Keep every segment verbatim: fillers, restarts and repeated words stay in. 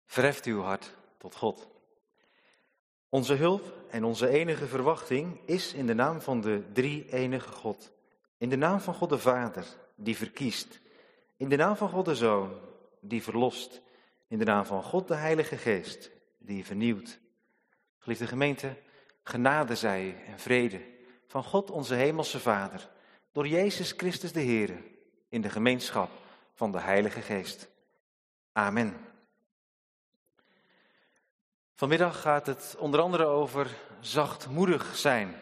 Verheft uw hart tot God. Onze hulp en onze enige verwachting is in de naam van de drie-enige God. In de naam van God de Vader, die verkiest. In de naam van God de Zoon, die verlost. In de naam van God de Heilige Geest, die vernieuwt. Geliefde gemeente, genade zij en vrede van God onze Hemelse Vader, door Jezus Christus de Heer, in de gemeenschap van de Heilige Geest. Amen. Vanmiddag gaat het onder andere over zachtmoedig zijn.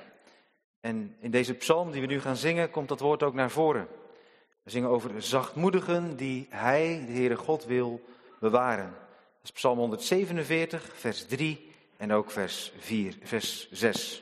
En in deze psalm die we nu gaan zingen, komt dat woord ook naar voren. We zingen over zachtmoedigen die Hij, de Heere God, wil bewaren. Dat is psalm honderdzevenenveertig, vers drie en ook vers vier, vers zes.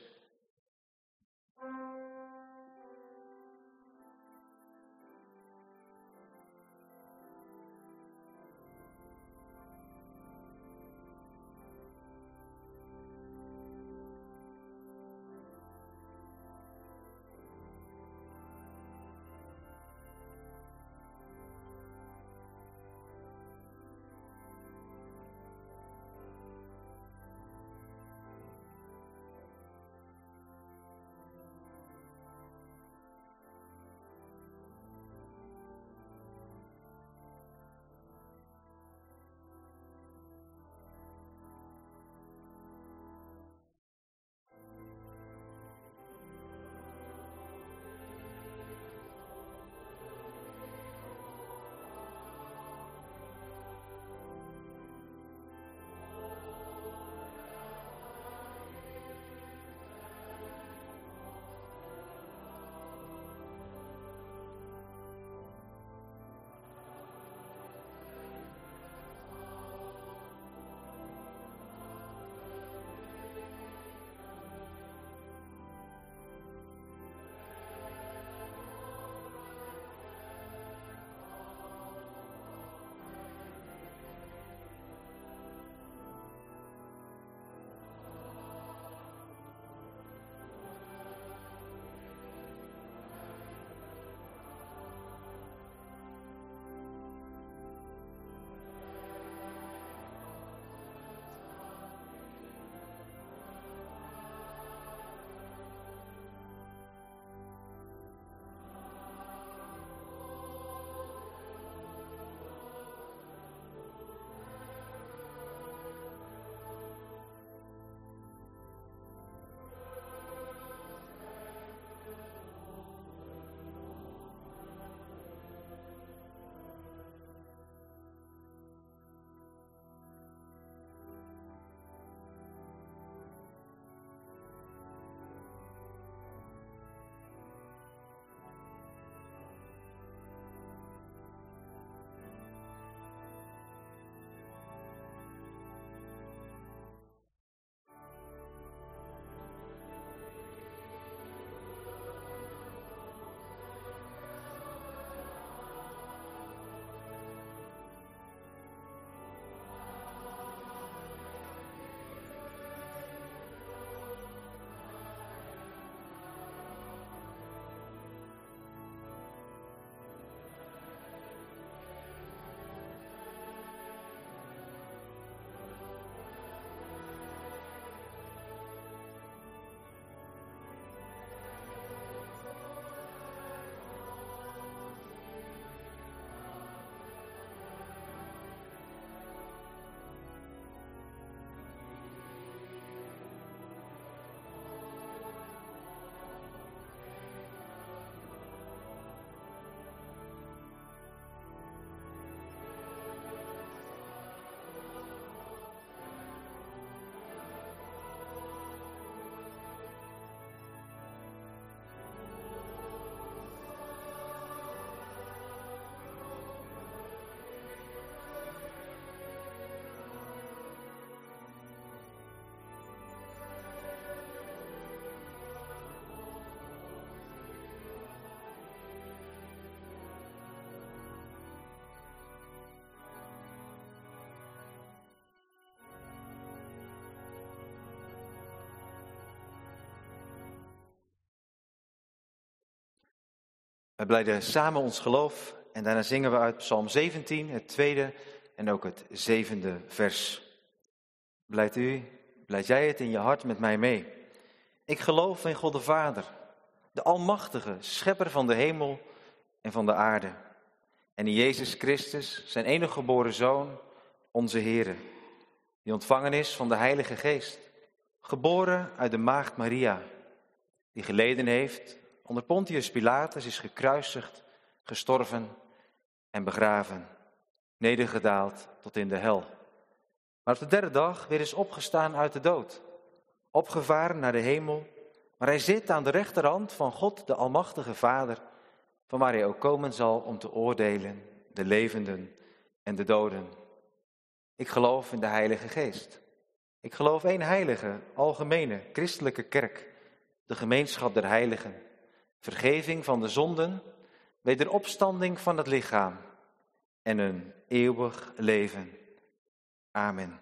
We blijden samen ons geloof en daarna zingen we uit Psalm zeventien, het tweede en ook het zevende vers. Blijft u, blijft jij het in je hart met mij mee? Ik geloof in God de Vader, de Almachtige, schepper van de hemel en van de aarde. En in Jezus Christus, zijn enige geboren Zoon, onze Heere, die ontvangen is van de Heilige Geest, geboren uit de maagd Maria, die geleden heeft onder Pontius Pilatus, is gekruisigd, gestorven en begraven, nedergedaald tot in de hel. Maar op de derde dag weer is opgestaan uit de dood, opgevaren naar de hemel, maar hij zit aan de rechterhand van God, de Almachtige Vader, van waar hij ook komen zal om te oordelen de levenden en de doden. Ik geloof in de Heilige Geest. Ik geloof één heilige, algemene, christelijke kerk, de gemeenschap der heiligen, vergeving van de zonden, wederopstanding van het lichaam en een eeuwig leven. Amen.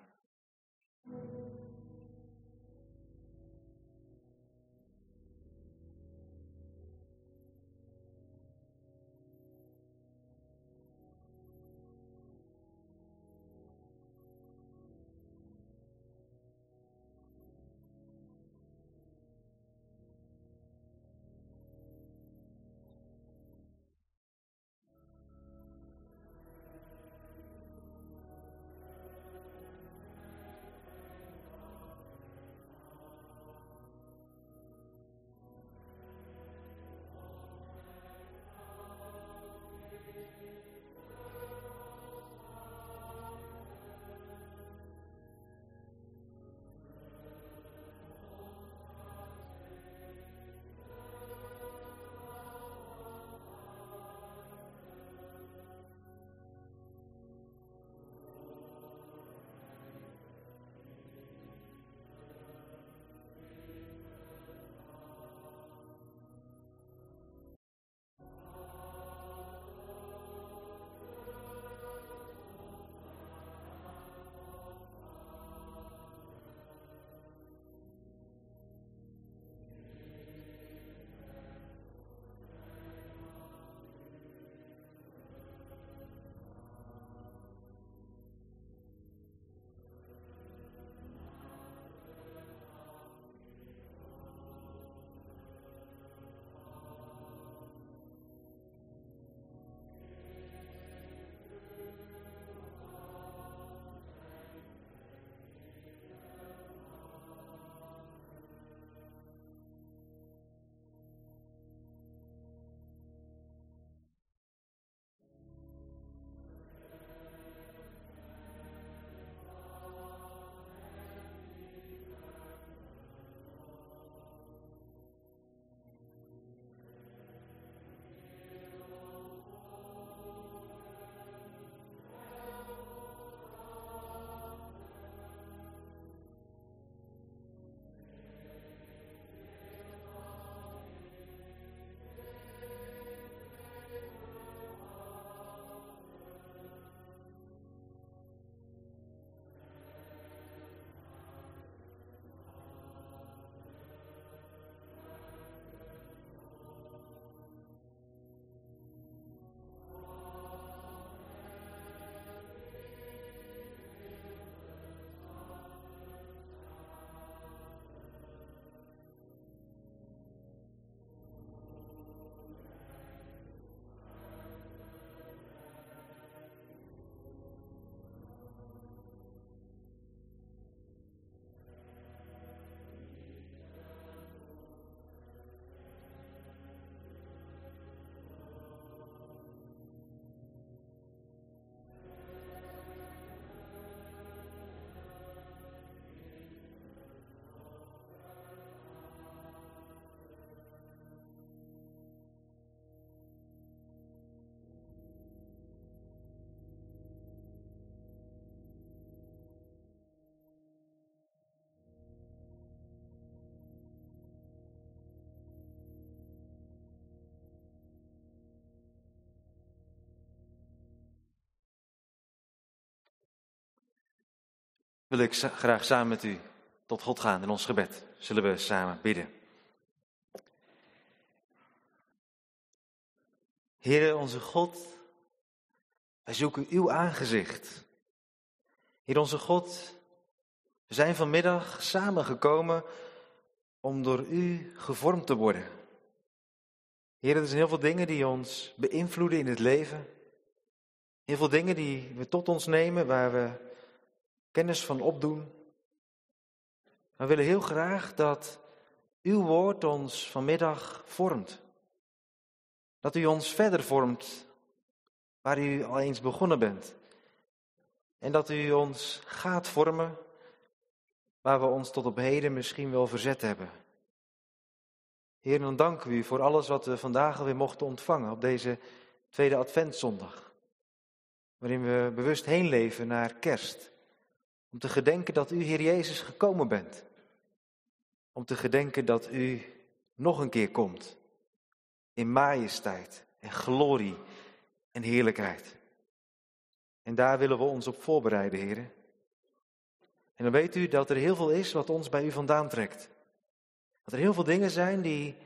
Wil ik graag samen met u tot God gaan in ons gebed. Zullen we samen bidden. Heere onze God, wij zoeken uw aangezicht Heer onze God, we zijn vanmiddag samengekomen om door u gevormd te worden. Heer, er zijn heel veel dingen die ons beïnvloeden in het leven. Heel veel dingen die we tot ons nemen, waar we kennis van opdoen. We willen heel graag dat uw woord ons vanmiddag vormt. Dat u ons verder vormt waar u al eens begonnen bent. En dat u ons gaat vormen waar we ons tot op heden misschien wel verzet hebben. Heer, dan danken we u voor alles wat we vandaag alweer mochten ontvangen op deze tweede adventszondag. Waarin we bewust heen leven naar kerst. Om te gedenken dat u, Heer Jezus, gekomen bent. Om te gedenken dat u nog een keer komt. In majesteit en glorie en heerlijkheid. En daar willen we ons op voorbereiden, Heer. En dan weet u dat er heel veel is wat ons bij u vandaan trekt. Dat er heel veel dingen zijn die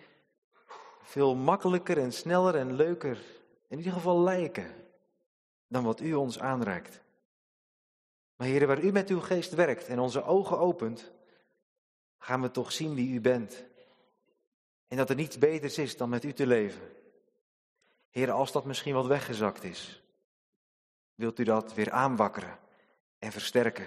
veel makkelijker en sneller en leuker in ieder geval lijken dan wat u ons aanreikt. Maar Heer, waar u met uw geest werkt en onze ogen opent, gaan we toch zien wie u bent. En dat er niets beters is dan met u te leven. Heer, als dat misschien wat weggezakt is, wilt u dat weer aanwakkeren en versterken.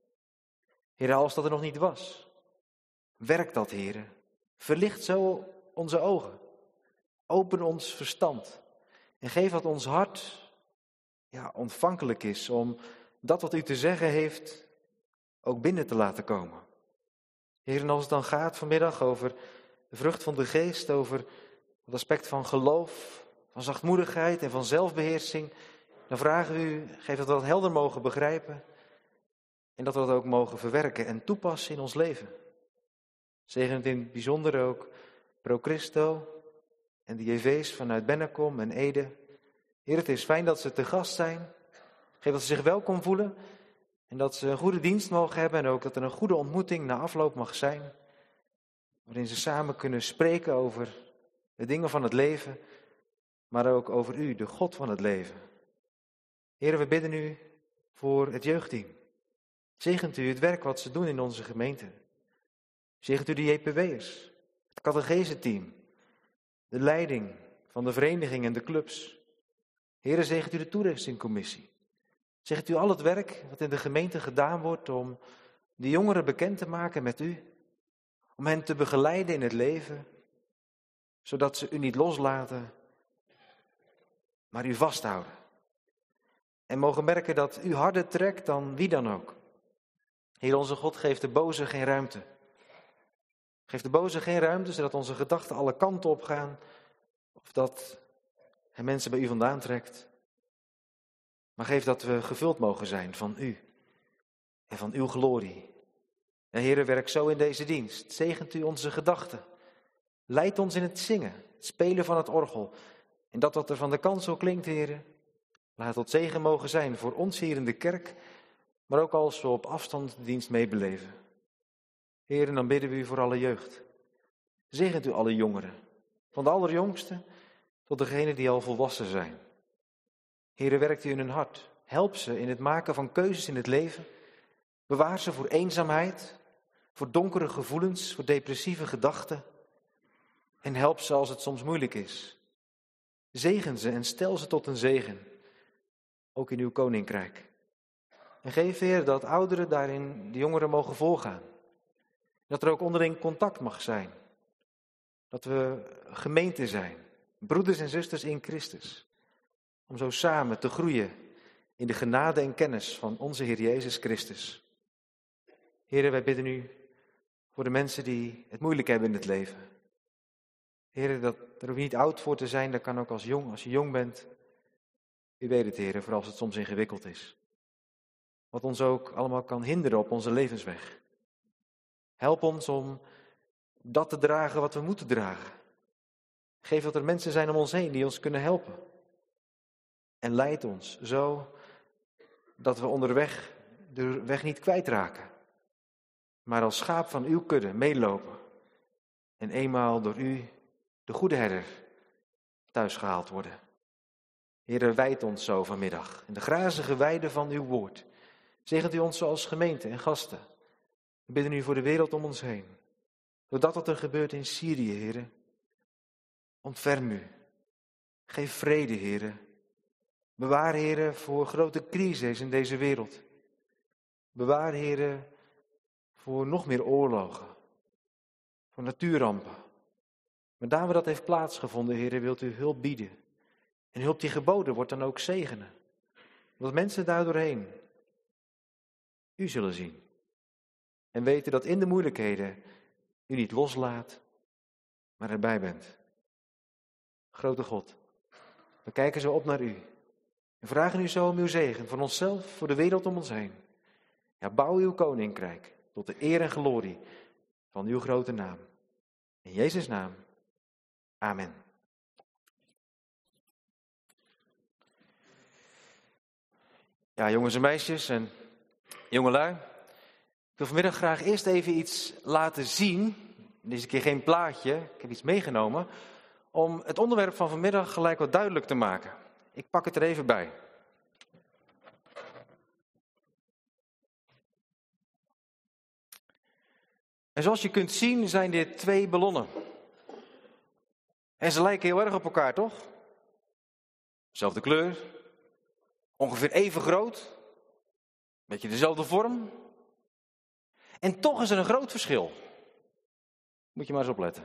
Heer, als dat er nog niet was, werk dat, Heer. Verlicht zo onze ogen. Open ons verstand. En geef dat ons hart ja, ontvankelijk is om dat wat u te zeggen heeft ook binnen te laten komen. Heer, en als het dan gaat vanmiddag over de vrucht van de geest, over het aspect van geloof, van zachtmoedigheid en van zelfbeheersing, dan vragen we u, geef dat we dat helder mogen begrijpen en dat we dat ook mogen verwerken en toepassen in ons leven. Zegen het in het bijzonder ook Pro Christo en de J V's vanuit Bennekom en Ede. Heer, het is fijn dat ze te gast zijn. Geef dat ze zich welkom voelen en dat ze een goede dienst mogen hebben en ook dat er een goede ontmoeting na afloop mag zijn. Waarin ze samen kunnen spreken over de dingen van het leven, maar ook over u, de God van het leven. Heer, we bidden u voor het jeugdteam. Zegent u het werk wat ze doen in onze gemeente. Zegent u de J P W'ers, het catecheseteam, de leiding van de vereniging en de clubs. Heer, zegent u de toerustingcommissie. Zegent u al het werk wat in de gemeente gedaan wordt om de jongeren bekend te maken met u. Om hen te begeleiden in het leven, zodat ze u niet loslaten, maar u vasthouden. En mogen merken dat u harder trekt dan wie dan ook. Heer onze God, geeft de boze geen ruimte. Geef de boze geen ruimte, zodat onze gedachten alle kanten op gaan. Of dat hij mensen bij u vandaan trekt. Maar geef dat we gevuld mogen zijn van u. En van uw glorie. En Heere, werk zo in deze dienst. Zegent u onze gedachten. Leid ons in het zingen, het spelen van het orgel. En dat wat er van de kansel klinkt, Heere. Laat tot zegen mogen zijn voor ons hier in de kerk. Maar ook als we op afstand de dienst meebeleven. Heer, dan bidden we u voor alle jeugd. Zegent u alle jongeren, van de allerjongste tot degenen die al volwassen zijn. Heer, werkt u in hun hart. Help ze in het maken van keuzes in het leven. Bewaar ze voor eenzaamheid, voor donkere gevoelens, voor depressieve gedachten. En help ze als het soms moeilijk is. Zegen ze en stel ze tot een zegen, ook in uw koninkrijk. En geef, Heer, dat ouderen daarin de jongeren mogen volgaan. Dat er ook onderling contact mag zijn. Dat we gemeente zijn, broeders en zusters in Christus. Om zo samen te groeien in de genade en kennis van onze Heer Jezus Christus. Heer, wij bidden u voor de mensen die het moeilijk hebben in het leven. Heer, dat er ook niet oud voor te zijn, dat kan ook als jong, als je jong bent. U weet het, Heer, vooral als het soms ingewikkeld is. Wat ons ook allemaal kan hinderen op onze levensweg. Help ons om dat te dragen wat we moeten dragen. Geef dat er mensen zijn om ons heen die ons kunnen helpen. En leid ons zo dat we onderweg de weg niet kwijtraken. Maar als schaap van uw kudde meelopen. En eenmaal door u, de goede herder, thuis gehaald worden. Heere, wijd ons zo vanmiddag in de grazige weide van uw woord. Zegent u ons zoals gemeente en gasten. We bidden u voor de wereld om ons heen. Door dat wat er gebeurt in Syrië, heren. Ontferm u. Geef vrede, heren. Bewaar, heren, voor grote crises in deze wereld. Bewaar, heren, voor nog meer oorlogen. Voor natuurrampen. Maar daar waar dat heeft plaatsgevonden, heren, wilt u hulp bieden. En hulp die geboden wordt dan ook zegenen. Dat mensen daar doorheen u zullen zien. En weten dat in de moeilijkheden u niet loslaat, maar erbij bent. Grote God, we kijken zo op naar u. En vragen u zo om uw zegen voor onszelf, voor de wereld om ons heen. Ja, bouw uw koninkrijk tot de eer en glorie van uw grote naam. In Jezus' naam. Amen. Ja, jongens en meisjes en jongelui. Ik wil vanmiddag graag eerst even iets laten zien. Deze keer geen plaatje, ik heb iets meegenomen. Om het onderwerp van vanmiddag gelijk wat duidelijk te maken. Ik pak het er even bij. En zoals je kunt zien zijn dit twee ballonnen. En ze lijken heel erg op elkaar, toch? Zelfde kleur. Ongeveer even groot. Beetje dezelfde vorm. En toch is er een groot verschil. Moet je maar eens opletten.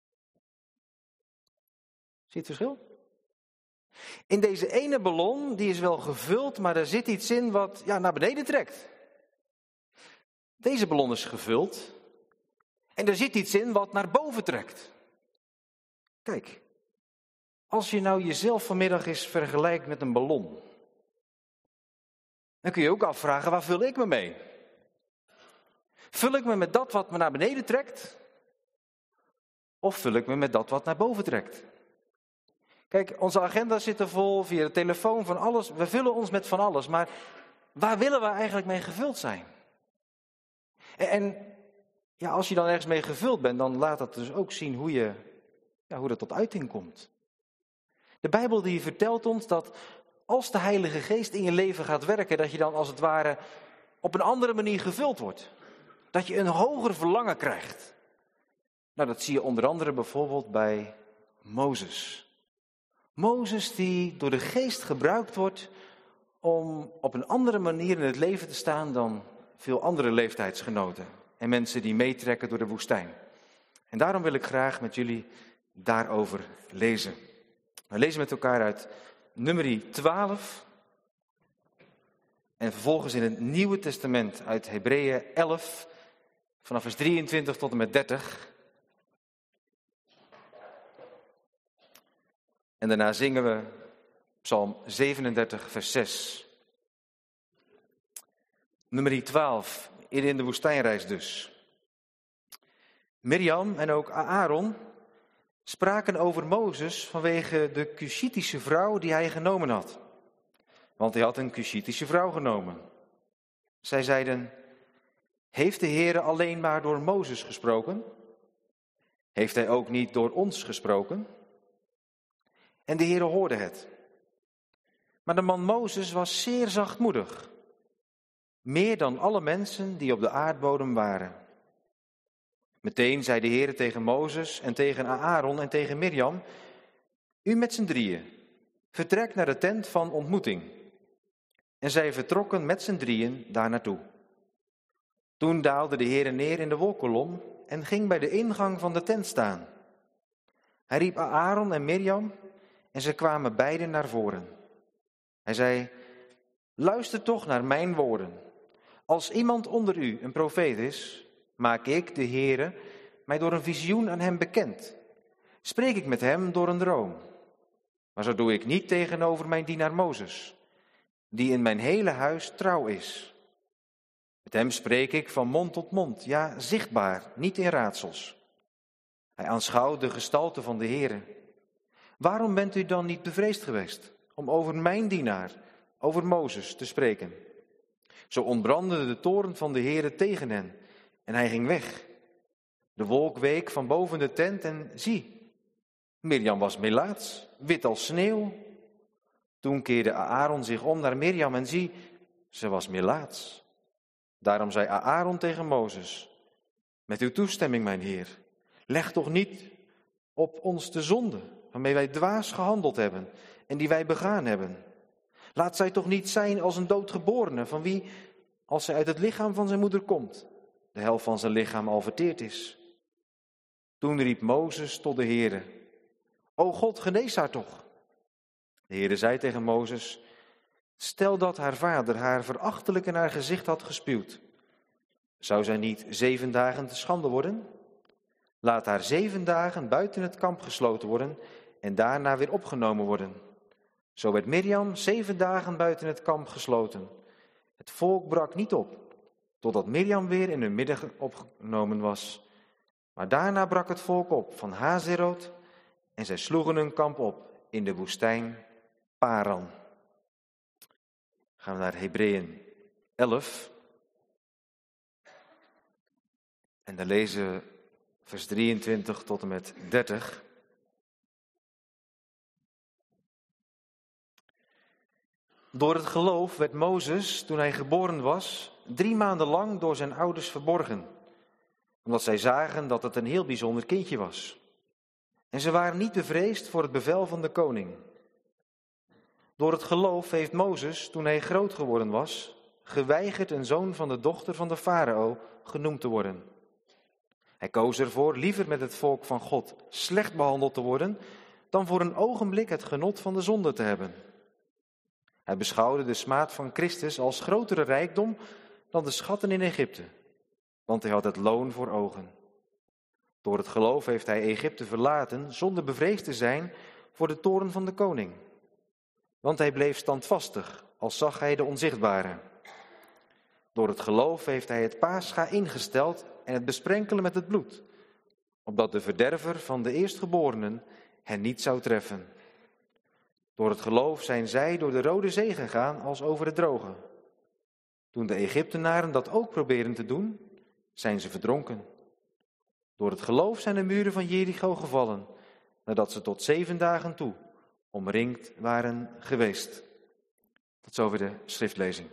Zie je het verschil? In deze ene ballon, die is wel gevuld, maar er zit iets in wat ja, naar beneden trekt. Deze ballon is gevuld. En er zit iets in wat naar boven trekt. Kijk, als je nou jezelf vanmiddag eens vergelijkt met een ballon. Dan kun je ook afvragen, waar vul ik me mee? Vul ik me met dat wat me naar beneden trekt? Of vul ik me met dat wat naar boven trekt? Kijk, onze agenda zit er vol, via de telefoon, van alles. We vullen ons met van alles, maar waar willen we eigenlijk mee gevuld zijn? En, en ja, als je dan ergens mee gevuld bent, dan laat dat dus ook zien hoe, je, ja, hoe dat tot uiting komt. De Bijbel die vertelt ons dat als de Heilige Geest in je leven gaat werken, dat je dan als het ware op een andere manier gevuld wordt. Dat je een hoger verlangen krijgt. Nou, dat zie je onder andere bijvoorbeeld bij Mozes. Mozes die door de Geest gebruikt wordt om op een andere manier in het leven te staan dan veel andere leeftijdsgenoten. En mensen die meetrekken door de woestijn. En daarom wil ik graag met jullie daarover lezen. We lezen met elkaar uit Numeri twaalf. En vervolgens in het Nieuwe Testament uit Hebreeën elf. Vanaf vers drieëntwintig tot en met dertig. En daarna zingen we Psalm zevenendertig vers zes. Numeri twaalf. Eerder in de woestijnreis dus. Mirjam en ook Aaron spraken over Mozes vanwege de Cushitische vrouw die hij genomen had. Want hij had een Cushitische vrouw genomen. Zij zeiden, heeft de Heere alleen maar door Mozes gesproken? Heeft hij ook niet door ons gesproken? En de Heere hoorde het. Maar de man Mozes was zeer zachtmoedig. Meer dan alle mensen die op de aardbodem waren. Meteen zei de Heere tegen Mozes en tegen Aaron en tegen Mirjam, u met z'n drieën, vertrek naar de tent van ontmoeting. En zij vertrokken met z'n drieën daar naartoe. Toen daalde de Heere neer in de wolkolom en ging bij de ingang van de tent staan. Hij riep Aaron en Mirjam en ze kwamen beiden naar voren. Hij zei, luister toch naar mijn woorden. Als iemand onder u een profeet is, maak ik, de Heere, mij door een visioen aan hem bekend. Spreek ik met hem door een droom. Maar zo doe ik niet tegenover mijn dienaar Mozes, die in mijn hele huis trouw is. Met hem spreek ik van mond tot mond, ja, zichtbaar, niet in raadsels. Hij aanschouwt de gestalte van de Heere. Waarom bent u dan niet bevreesd geweest om over mijn dienaar, over Mozes, te spreken? Zo ontbrandde de toorn van de Heere tegen hen en hij ging weg. De wolk week van boven de tent en zie, Mirjam was melaats, wit als sneeuw. Toen keerde Aaron zich om naar Mirjam en zie, ze was melaats, Daarom zei Aaron tegen Mozes: met uw toestemming, mijn heer, leg toch niet op ons de zonde waarmee wij dwaas gehandeld hebben en die wij begaan hebben. Laat zij toch niet zijn als een doodgeborene, van wie, als zij uit het lichaam van zijn moeder komt, de helft van zijn lichaam al verteerd is. Toen riep Mozes tot de Heere: O God, genees haar toch. De Heere zei tegen Mozes: stel dat haar vader haar verachtelijk in haar gezicht had gespuwd. Zou zij niet zeven dagen te schande worden? Laat haar zeven dagen buiten het kamp gesloten worden en daarna weer opgenomen worden. Zo werd Mirjam zeven dagen buiten het kamp gesloten. Het volk brak niet op, totdat Mirjam weer in hun midden opgenomen was. Maar daarna brak het volk op van Hazerot en zij sloegen hun kamp op in de woestijn Paran. Gaan we naar Hebreeën elf. En dan lezen we vers drieëntwintig tot en met dertig. Door het geloof werd Mozes, toen hij geboren was, drie maanden lang door zijn ouders verborgen, omdat zij zagen dat het een heel bijzonder kindje was. En ze waren niet bevreesd voor het bevel van de koning. Door het geloof heeft Mozes, toen hij groot geworden was, geweigerd een zoon van de dochter van de farao genoemd te worden. Hij koos ervoor liever met het volk van God slecht behandeld te worden, dan voor een ogenblik het genot van de zonde te hebben. Hij beschouwde de smaad van Christus als grotere rijkdom dan de schatten in Egypte, want hij had het loon voor ogen. Door het geloof heeft hij Egypte verlaten zonder bevreesd te zijn voor de toorn van de koning. Want hij bleef standvastig, als zag hij de onzichtbare. Door het geloof heeft hij het paascha ingesteld en het besprenkelen met het bloed, opdat de verderver van de eerstgeborenen hen niet zou treffen. Door het geloof zijn zij door de Rode Zee gegaan als over het droge. Toen de Egyptenaren dat ook proberen te doen, zijn ze verdronken. Door het geloof zijn de muren van Jericho gevallen, nadat ze tot zeven dagen toe omringd waren geweest. Tot zover de schriftlezing.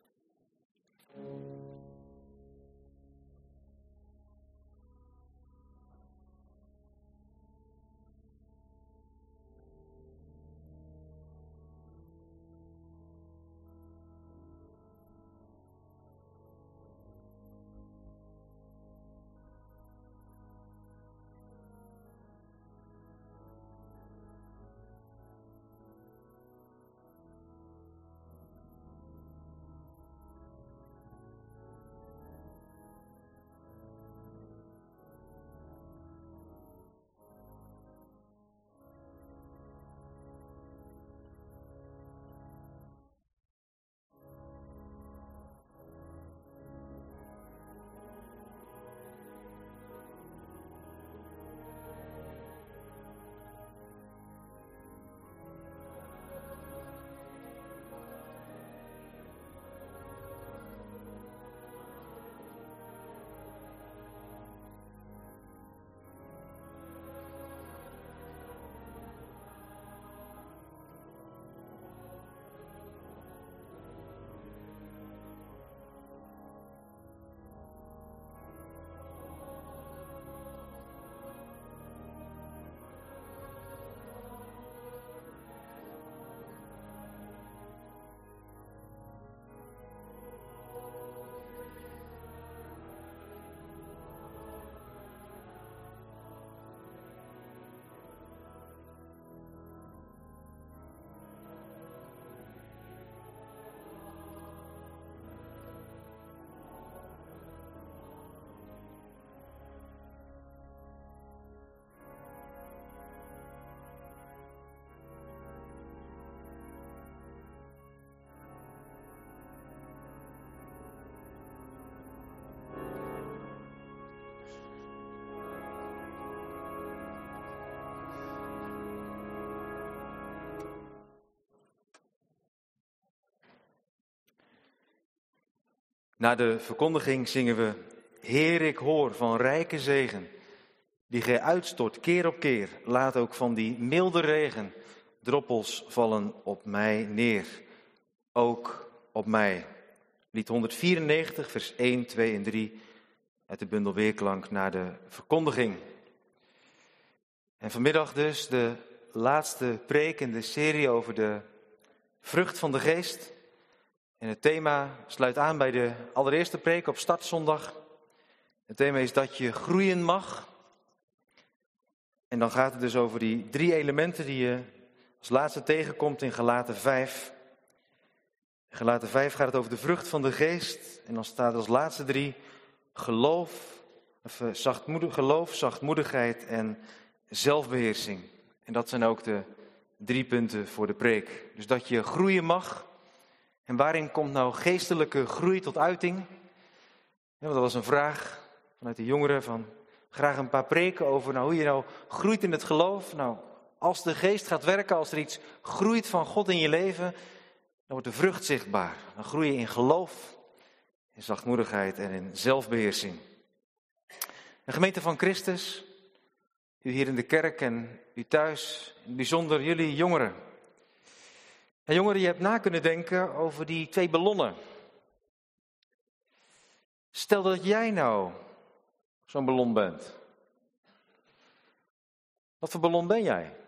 Na de verkondiging zingen we: Heer, ik hoor van rijke zegen, die gij uitstort keer op keer. Laat ook van die milde regen druppels vallen op mij neer, ook op mij. Lied honderdvierennegentig, vers één, twee en drie uit de bundel Weerklank naar de verkondiging. En vanmiddag dus de laatste preek in de serie over de vrucht van de geest. En het thema sluit aan bij de allereerste preek op startzondag. Het thema is dat je groeien mag. En dan gaat het dus over die drie elementen die je als laatste tegenkomt in Galaten vijf. In Galaten vijf gaat het over de vrucht van de geest. En dan staat er als laatste drie geloof, of, uh, zachtmoedig, geloof, zachtmoedigheid en zelfbeheersing. En dat zijn ook de drie punten voor de preek. Dus dat je groeien mag. En waarin komt nou geestelijke groei tot uiting? Ja, want dat was een vraag vanuit de jongeren van graag een paar preken over nou, hoe je nou groeit in het geloof. Nou, als de geest gaat werken, als er iets groeit van God in je leven, dan wordt de vrucht zichtbaar. Dan groei je in geloof, in zachtmoedigheid en in zelfbeheersing. De gemeente van Christus, u hier in de kerk en u thuis, in het bijzonder jullie jongeren. En jongeren, je hebt na kunnen denken over die twee ballonnen. Stel dat jij nou zo'n ballon bent. Wat voor ballon ben jij?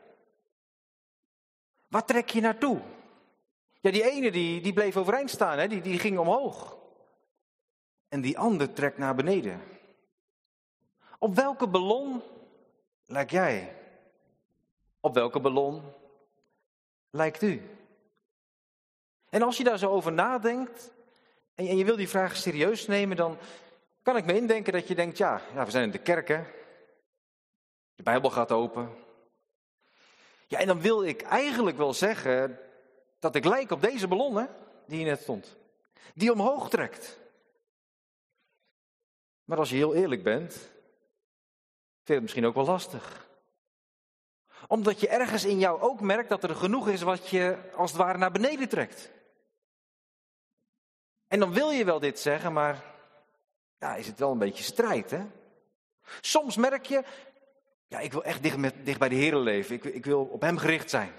Waar trek je naartoe? Ja, die ene die, die bleef overeind staan, hè? Die, die ging omhoog. En die ander trekt naar beneden. Op welke ballon lijk jij? Op welke ballon lijkt u? En als je daar zo over nadenkt en je, en je wil die vraag serieus nemen, dan kan ik me indenken dat je denkt, ja, ja, we zijn in de kerk, hè? De Bijbel gaat open. Ja, en dan wil ik eigenlijk wel zeggen dat ik lijk op deze ballon, hè, die hier net stond. Die omhoog trekt. Maar als je heel eerlijk bent, vind je het misschien ook wel lastig. Omdat je ergens in jou ook merkt dat er genoeg is wat je als het ware naar beneden trekt. En dan wil je wel dit zeggen, maar ja, is het wel een beetje strijd, hè? Soms merk je, ja, ik wil echt dicht, met, dicht bij de Heer leven. Ik, ik wil op Hem gericht zijn.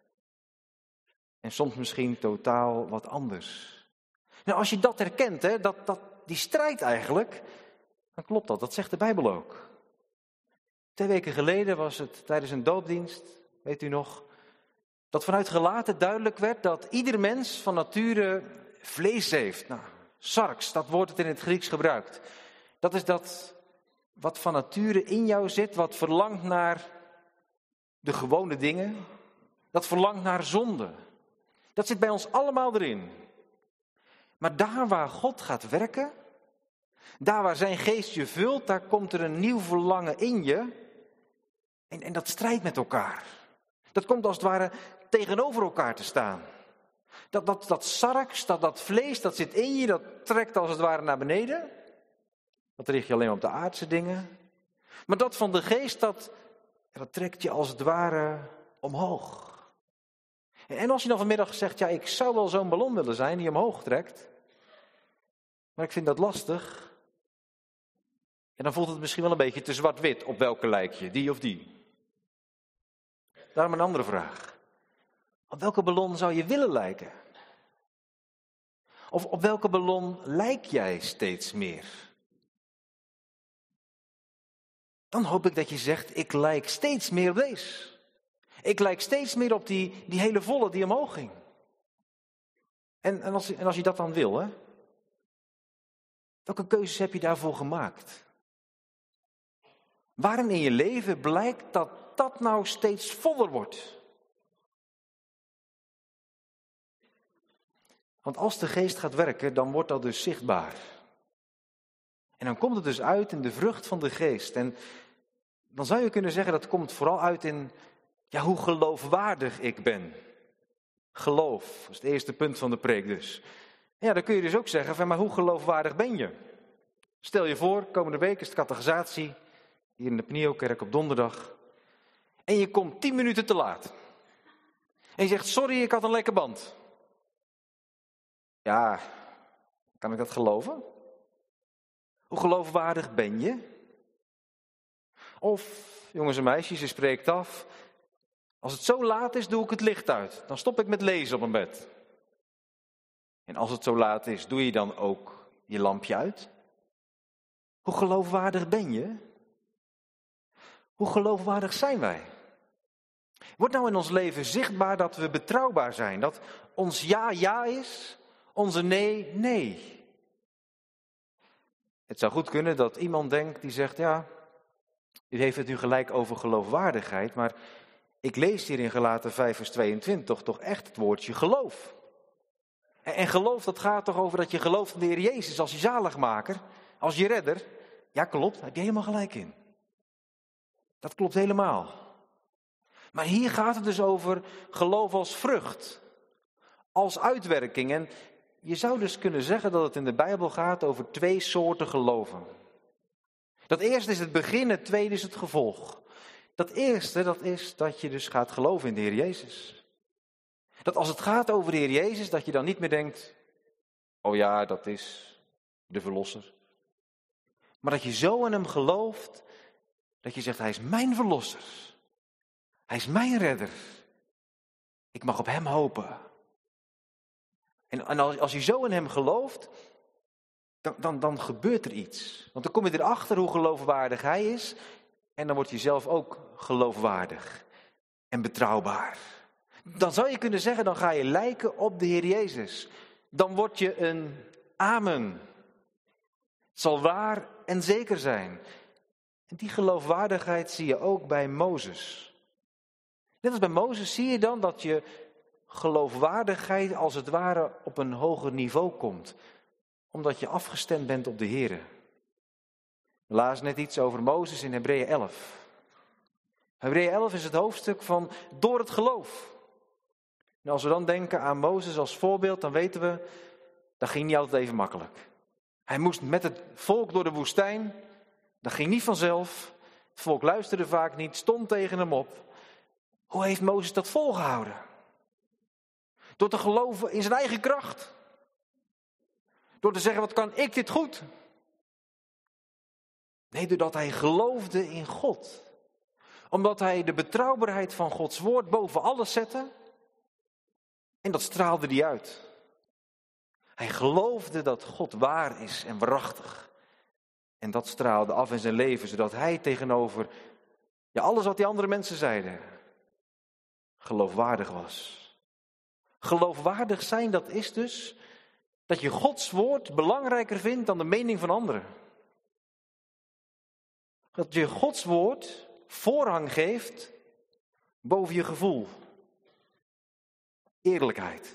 En soms misschien totaal wat anders. Nou, als je dat herkent, hè, dat, dat, die strijd eigenlijk, dan klopt dat. Dat zegt de Bijbel ook. Twee weken geleden was het tijdens een doopdienst, weet u nog, dat vanuit Galaten duidelijk werd dat ieder mens van nature vlees heeft. Nou, sarx, dat woord het in het Grieks gebruikt. Dat is dat wat van nature in jou zit, wat verlangt naar de gewone dingen. Dat verlangt naar zonde. Dat zit bij ons allemaal erin. Maar daar waar God gaat werken, daar waar zijn geest je vult, daar komt er een nieuw verlangen in je. En, en dat strijdt met elkaar. Dat komt als het ware tegenover elkaar te staan. Dat, dat, dat sarx, dat, dat vlees, dat zit in je, dat trekt als het ware naar beneden. Dat richt je alleen maar op de aardse dingen. Maar dat van de geest, dat, dat trekt je als het ware omhoog. En als je dan vanmiddag zegt, ja, ik zou wel zo'n ballon willen zijn die omhoog trekt. Maar ik vind dat lastig. En dan voelt het misschien wel een beetje te zwart-wit. Op welke lijk je, die of die? Daarom een andere vraag. Op welke ballon zou je willen lijken? Of op welke ballon lijk jij steeds meer? Dan hoop ik dat je zegt, ik lijk steeds meer op deze. Ik lijk steeds meer op die, die hele volle die omhoog ging. En, en, als, en als je dat dan wil, hè? Welke keuzes heb je daarvoor gemaakt? Waarin in je leven blijkt dat dat nou steeds voller wordt? Want als de geest gaat werken, dan wordt dat dus zichtbaar. En dan komt het dus uit in de vrucht van de geest. En dan zou je kunnen zeggen, dat komt vooral uit in ja, hoe geloofwaardig ik ben. Geloof, dat is het eerste punt van de preek dus. Ja, dan kun je dus ook zeggen, van, maar hoe geloofwaardig ben je? Stel je voor, komende week is het catechisatie, hier in de Pneukerk op donderdag. En je komt tien minuten te laat. En je zegt, sorry, ik had een lekke band. Ja, kan ik dat geloven? Hoe geloofwaardig ben je? Of, jongens en meisjes, je spreekt af. Als het zo laat is, doe ik het licht uit. Dan stop ik met lezen op mijn bed. En als het zo laat is, doe je dan ook je lampje uit? Hoe geloofwaardig ben je? Hoe geloofwaardig zijn wij? Wordt nou in ons leven zichtbaar dat we betrouwbaar zijn? Dat ons ja ja is, onze nee nee? Het zou goed kunnen dat iemand denkt die zegt, ja, u heeft het nu gelijk over geloofwaardigheid, maar ik lees hier in Galaten vijf vers tweeëntwintig toch echt het woordje geloof. En, en geloof, dat gaat toch over dat je gelooft in de Heer Jezus als je zaligmaker, als je redder? Ja, klopt, daar heb je helemaal gelijk in. Dat klopt helemaal. Maar hier gaat het dus over geloof als vrucht, als uitwerking. En je zou dus kunnen zeggen dat het in de Bijbel gaat over twee soorten geloven. Dat eerste is het begin, het tweede is het gevolg. Dat eerste, dat is dat je dus gaat geloven in de Heer Jezus. Dat als het gaat over de Heer Jezus, dat je dan niet meer denkt, oh ja, dat is de verlosser. Maar dat je zo in hem gelooft, dat je zegt, hij is mijn verlosser. Hij is mijn redder. Ik mag op hem hopen. En, en als, als je zo in hem gelooft, dan, dan, dan gebeurt er iets. Want dan kom je erachter hoe geloofwaardig hij is. En dan word je zelf ook geloofwaardig en betrouwbaar. Dan zou je kunnen zeggen, dan ga je lijken op de Heer Jezus. Dan word je een amen. Het zal waar en zeker zijn. En die geloofwaardigheid zie je ook bij Mozes. Net als bij Mozes zie je dan dat je geloofwaardigheid als het ware op een hoger niveau komt. Omdat je afgestemd bent op de Heer. We lazen net iets over Mozes in Hebreeën elf. Hebreeën elf is het hoofdstuk van door het geloof. En als we dan denken aan Mozes als voorbeeld, dan weten we, dat ging niet altijd even makkelijk. Hij moest met het volk door de woestijn, dat ging niet vanzelf. Het volk luisterde vaak niet, stond tegen hem op. Hoe heeft Mozes dat volgehouden? Door te geloven in zijn eigen kracht. Door te zeggen, wat kan ik dit goed? Nee, doordat hij geloofde in God. Omdat hij de betrouwbaarheid van Gods woord boven alles zette. En dat straalde hij uit. Hij geloofde dat God waar is en waarachtig. En dat straalde af in zijn leven, zodat hij tegenover ja, alles wat die andere mensen zeiden, geloofwaardig was. Geloofwaardig zijn, dat is dus dat je Gods woord belangrijker vindt dan de mening van anderen. Dat je Gods woord voorrang geeft boven je gevoel. Eerlijkheid.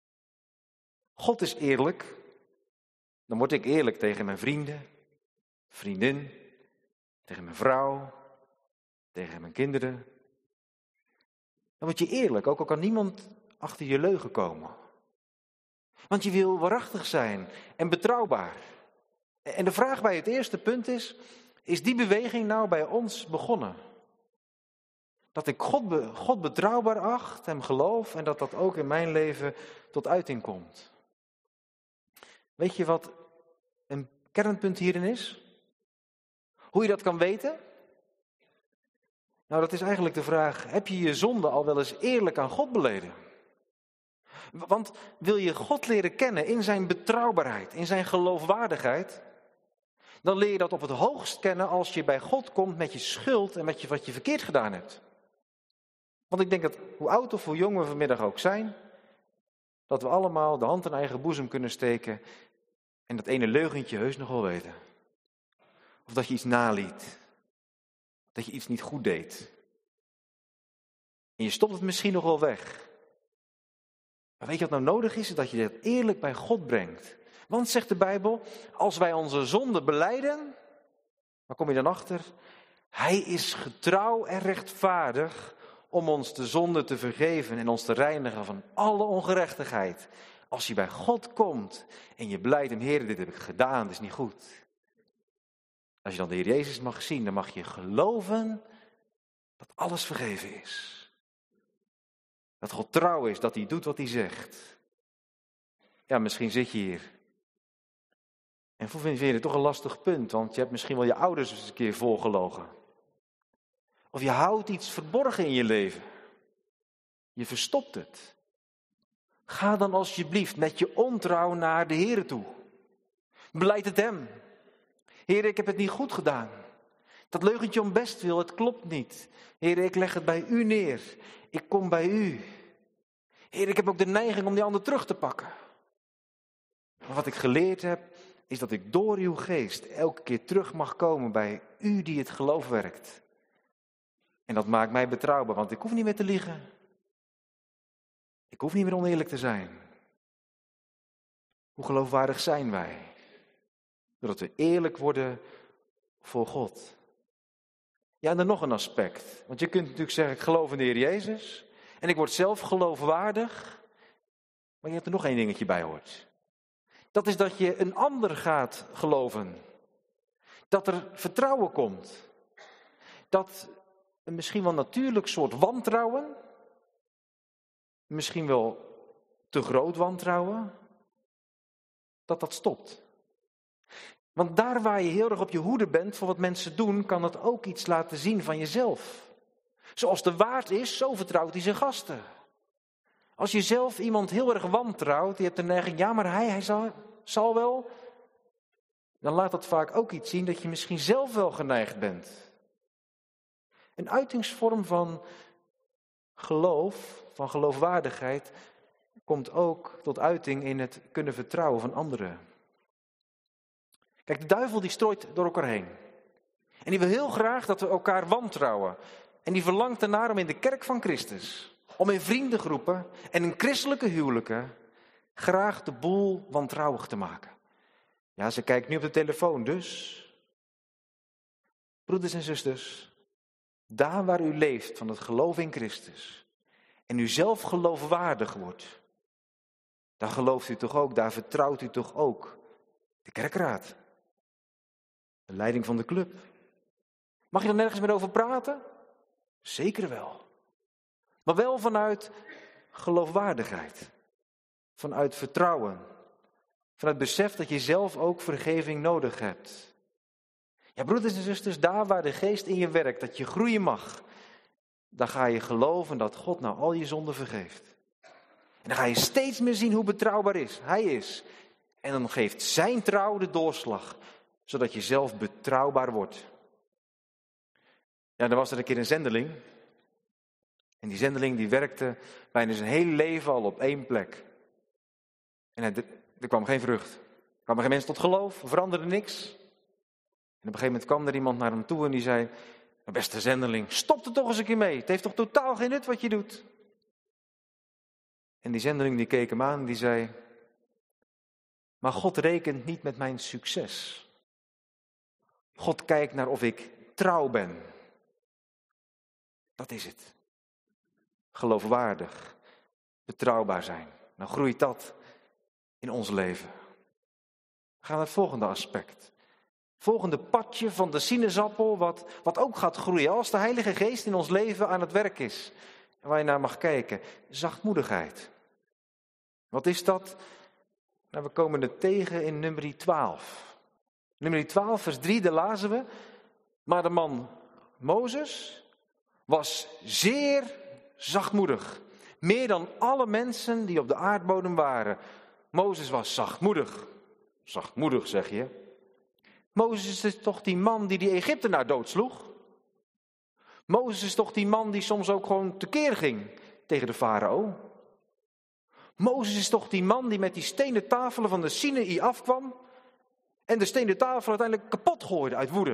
God is eerlijk. Dan word ik eerlijk tegen mijn vrienden, vriendin, tegen mijn vrouw, tegen mijn kinderen. Dan word je eerlijk, ook al kan niemand achter je leugen komen. Want je wil waarachtig zijn en betrouwbaar. En de vraag bij het eerste punt is, is die beweging nou bij ons begonnen? Dat ik God, be, God betrouwbaar acht, hem geloof en dat dat ook in mijn leven tot uiting komt. Weet je wat een kernpunt hierin is? Hoe je dat kan weten? Nou, dat is eigenlijk de vraag, heb je je zonde al wel eens eerlijk aan God beleden? Want wil je God leren kennen in zijn betrouwbaarheid, in zijn geloofwaardigheid, dan leer je dat op het hoogst kennen als je bij God komt met je schuld en met je, wat je verkeerd gedaan hebt. Want ik denk dat hoe oud of hoe jong we vanmiddag ook zijn, dat we allemaal de hand in eigen boezem kunnen steken en dat ene leugentje heus nog wel weten. Of dat je iets naliet. Dat je iets niet goed deed. En je stopt het misschien nog wel weg. Maar weet je wat nou nodig is? Is dat je dat eerlijk bij God brengt. Want, zegt de Bijbel, als wij onze zonde belijden, waar kom je dan achter? Hij is getrouw en rechtvaardig om ons de zonde te vergeven en ons te reinigen van alle ongerechtigheid. Als je bij God komt en je blijdt hem, Heer, dit heb ik gedaan, dit is niet goed. Als je dan de Heer Jezus mag zien, dan mag je geloven dat alles vergeven is. Dat God trouw is, dat hij doet wat hij zegt. Ja, misschien zit je hier. En vind je het toch een lastig punt, want je hebt misschien wel je ouders eens een keer volgelogen. Of je houdt iets verborgen in je leven. Je verstopt het. Ga dan alsjeblieft met je ontrouw naar de Heere toe. Belijd het hem. Heer, ik heb het niet goed gedaan. Dat leugentje om bestwil, het klopt niet. Heer, ik leg het bij u neer. Ik kom bij u. Heer, ik heb ook de neiging om die ander terug te pakken. Maar wat ik geleerd heb, is dat ik door uw geest elke keer terug mag komen bij u die het geloof werkt. En dat maakt mij betrouwbaar, want ik hoef niet meer te liegen. Ik hoef niet meer oneerlijk te zijn. Hoe geloofwaardig zijn wij? Doordat we eerlijk worden voor God. Ja, en dan nog een aspect. Want je kunt natuurlijk zeggen, ik geloof in de Heer Jezus. En ik word zelf geloofwaardig. Maar je hebt er nog één dingetje bij hoort. Dat is dat je een ander gaat geloven. Dat er vertrouwen komt. Dat een misschien wel natuurlijk soort wantrouwen. Misschien wel te groot wantrouwen. Dat dat stopt. Want daar waar je heel erg op je hoede bent voor wat mensen doen, kan dat ook iets laten zien van jezelf. Zoals de waard is, zo vertrouwt hij zijn gasten. Als je zelf iemand heel erg wantrouwt, je hebt de neiging, ja maar hij, hij zal, zal wel. Dan laat dat vaak ook iets zien dat je misschien zelf wel geneigd bent. Een uitingsvorm van geloof, van geloofwaardigheid, komt ook tot uiting in het kunnen vertrouwen van anderen. Kijk, de duivel die strooit door elkaar heen. En die wil heel graag dat we elkaar wantrouwen. En die verlangt ernaar om in de kerk van Christus, om in vriendengroepen en in christelijke huwelijken, graag de boel wantrouwig te maken. Ja, ze kijkt nu op de telefoon, dus. Broeders en zusters, daar waar u leeft van het geloof in Christus en u zelf geloofwaardig wordt, daar gelooft u toch ook, daar vertrouwt u toch ook de kerkraad. De leiding van de club. Mag je er nergens meer over praten? Zeker wel. Maar wel vanuit geloofwaardigheid. Vanuit vertrouwen. Vanuit besef dat je zelf ook vergeving nodig hebt. Ja, broeders en zusters, daar waar de geest in je werkt, dat je groeien mag, dan ga je geloven dat God nou al je zonden vergeeft. En dan ga je steeds meer zien hoe betrouwbaar is. Hij is. En dan geeft zijn trouw de doorslag, zodat je zelf betrouwbaar wordt. Ja, er was er een keer een zendeling. En die zendeling die werkte bijna zijn hele leven al op één plek. En hij, er kwam geen vrucht. Er kwam geen mens tot geloof, er veranderde niks. En op een gegeven moment kwam er iemand naar hem toe en die zei, beste zendeling, stop er toch eens een keer mee. Het heeft toch totaal geen nut wat je doet. En die zendeling die keek hem aan en die zei, maar God rekent niet met mijn succes. God kijkt naar of ik trouw ben. Dat is het. Geloofwaardig, betrouwbaar zijn. Nou groeit dat in ons leven. We gaan naar het volgende aspect. Volgende padje van de sinaasappel, wat, wat ook gaat groeien als de Heilige Geest in ons leven aan het werk is. En waar je naar mag kijken. Zachtmoedigheid. Wat is dat? Nou, we komen het tegen in nummer twaalf. Nummer twaalf, vers drie, daar lazen we. Maar de man Mozes was zeer zachtmoedig. Meer dan alle mensen die op de aardbodem waren. Mozes was zachtmoedig. Zachtmoedig zeg je. Mozes is toch die man die die Egyptenaar doodsloeg? Mozes is toch die man die soms ook gewoon tekeer ging tegen de farao? Mozes is toch die man die met die stenen tafelen van de Sinaï afkwam en de stenen tafel uiteindelijk kapot gooide uit woede?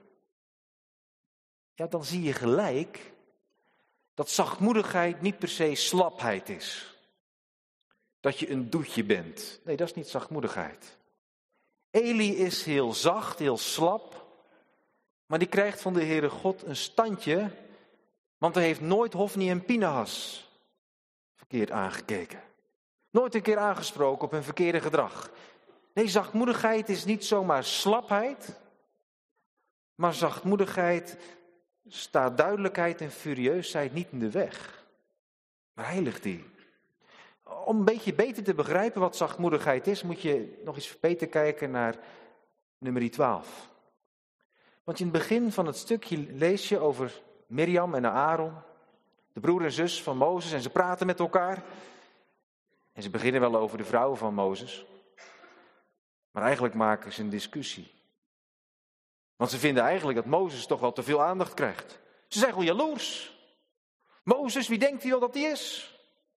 Ja, dan zie je gelijk dat zachtmoedigheid niet per se slapheid is. Dat je een doetje bent. Nee, dat is niet zachtmoedigheid. Eli is heel zacht, heel slap, maar die krijgt van de Heere God een standje, want hij heeft nooit Hofni en Pinehas verkeerd aangekeken. Nooit een keer aangesproken op hun verkeerde gedrag. Nee, zachtmoedigheid is niet zomaar slapheid, maar zachtmoedigheid staat duidelijkheid en furieusheid niet in de weg. Maar heiligt die. Om een beetje beter te begrijpen wat zachtmoedigheid is, moet je nog eens beter kijken naar nummer twaalf. Want in het begin van het stukje lees je over Mirjam en Aaron, de broer en zus van Mozes, en ze praten met elkaar. En ze beginnen wel over de vrouwen van Mozes. Maar eigenlijk maken ze een discussie. Want ze vinden eigenlijk dat Mozes toch wel te veel aandacht krijgt. Ze zijn gewoon jaloers. Mozes, wie denkt hij wel dat hij is?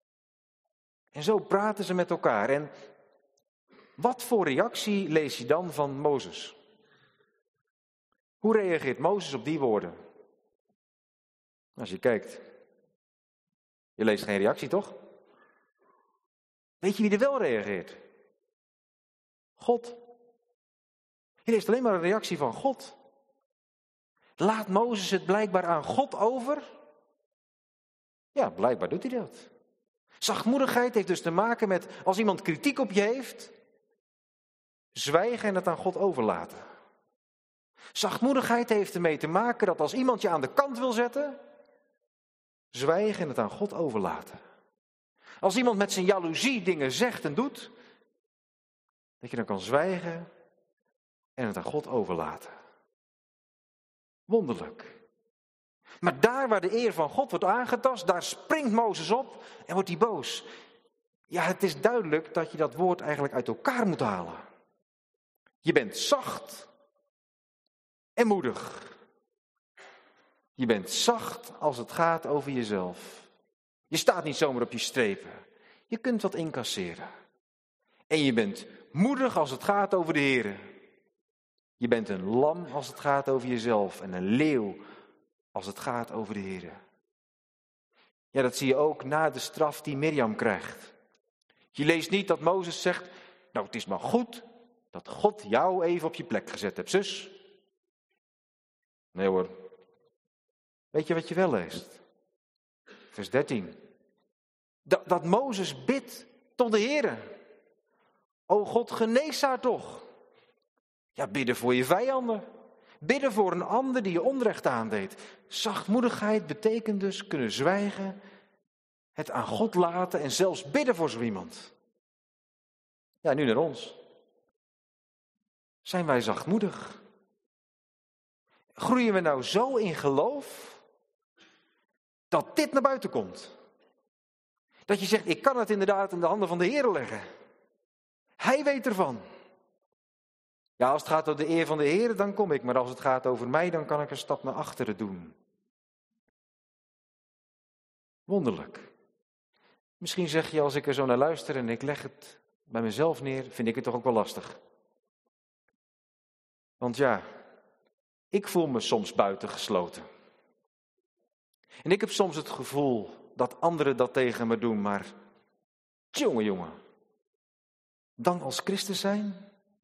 En zo praten ze met elkaar. En wat voor reactie lees je dan van Mozes? Hoe reageert Mozes op die woorden? Als je kijkt. Je leest geen reactie, toch? Weet je wie er wel reageert? God. Je leest alleen maar een reactie van God. Laat Mozes het blijkbaar aan God over? Ja, blijkbaar doet hij dat. Zachtmoedigheid heeft dus te maken met, als iemand kritiek op je heeft, zwijgen en het aan God overlaten. Zachtmoedigheid heeft ermee te maken dat als iemand je aan de kant wil zetten, zwijgen en het aan God overlaten. Als iemand met zijn jaloezie dingen zegt en doet, dat je dan kan zwijgen en het aan God overlaten. Wonderlijk. Maar daar waar de eer van God wordt aangetast, daar springt Mozes op en wordt hij boos. Ja, het is duidelijk dat je dat woord eigenlijk uit elkaar moet halen. Je bent zacht en moedig. Je bent zacht als het gaat over jezelf. Je staat niet zomaar op je strepen. Je kunt wat incasseren. En je bent moedig als het gaat over de Heer. Je bent een lam als het gaat over jezelf en een leeuw als het gaat over de Heer. Ja, dat zie je ook na de straf die Mirjam krijgt. Je leest niet dat Mozes zegt, nou het is maar goed dat God jou even op je plek gezet hebt, zus. Nee hoor. Weet je wat je wel leest? Vers dertien. Dat, dat Mozes bidt tot de Heer. O God, genees haar toch. Ja, bidden voor je vijanden. Bidden voor een ander die je onrecht aandeed. Zachtmoedigheid betekent dus kunnen zwijgen, het aan God laten en zelfs bidden voor zo iemand. Ja, nu naar ons. Zijn wij zachtmoedig? Groeien we nou zo in geloof dat dit naar buiten komt? Dat je zegt, ik kan het inderdaad in de handen van de Heer leggen. Hij weet ervan. Ja, als het gaat over de eer van de Heer, dan kom ik. Maar als het gaat over mij, dan kan ik een stap naar achteren doen. Wonderlijk. Misschien zeg je, als ik er zo naar luister en ik leg het bij mezelf neer, vind ik het toch ook wel lastig. Want ja, ik voel me soms buitengesloten. En ik heb soms het gevoel dat anderen dat tegen me doen, maar jongen, jongen, dan als Christus zijn?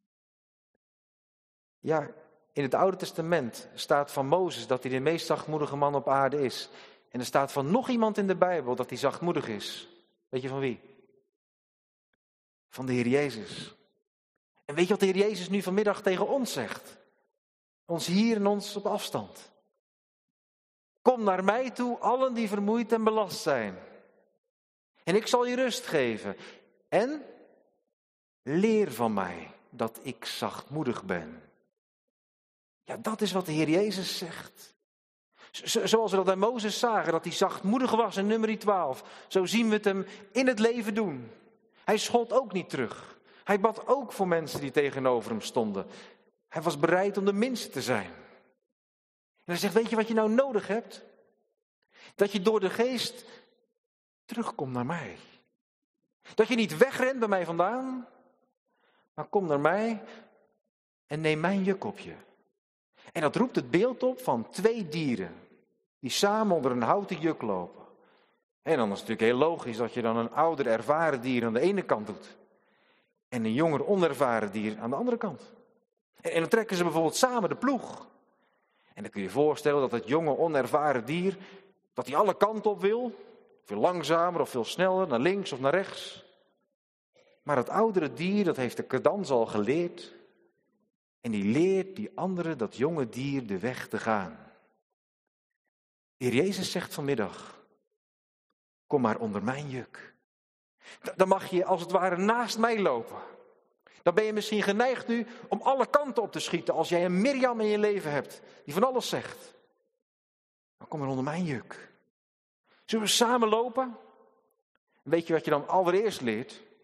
Ja, in het Oude Testament staat van Mozes dat hij de meest zachtmoedige man op aarde is. En er staat van nog iemand in de Bijbel dat hij zachtmoedig is. Weet je van wie? Van de Heer Jezus. En weet je wat de Heer Jezus nu vanmiddag tegen ons zegt? Ons hier en ons op afstand. Kom naar mij toe, allen die vermoeid en belast zijn. En ik zal je rust geven. En leer van mij dat ik zachtmoedig ben. Ja, dat is wat de Heer Jezus zegt. Zoals we dat bij Mozes zagen, dat hij zachtmoedig was in nummer twaalf. Zo zien we het hem in het leven doen. Hij schold ook niet terug. Hij bad ook voor mensen die tegenover hem stonden. Hij was bereid om de minste te zijn. En hij zegt, weet je wat je nou nodig hebt? Dat je door de geest terugkomt naar mij. Dat je niet wegrent bij mij vandaan, maar kom naar mij en neem mijn juk op je. En dat roept het beeld op van twee dieren die samen onder een houten juk lopen. En dan is het natuurlijk heel logisch dat je dan een ouder ervaren dier aan de ene kant doet. En een jonger onervaren dier aan de andere kant. En dan trekken ze bijvoorbeeld samen de ploeg. En dan kun je je voorstellen dat het jonge onervaren dier, dat hij alle kanten op wil. Veel langzamer of veel sneller, naar links of naar rechts. Maar het oudere dier, dat heeft de cadans al geleerd. En die leert die andere, dat jonge dier, de weg te gaan. De Heer Jezus zegt vanmiddag, kom maar onder mijn juk. Dan mag je als het ware naast mij lopen. Dan ben je misschien geneigd nu om alle kanten op te schieten als jij een Mirjam in je leven hebt, die van alles zegt. Dan kom maar onder mijn juk. Zullen we samen lopen? Weet je wat je dan allereerst leert?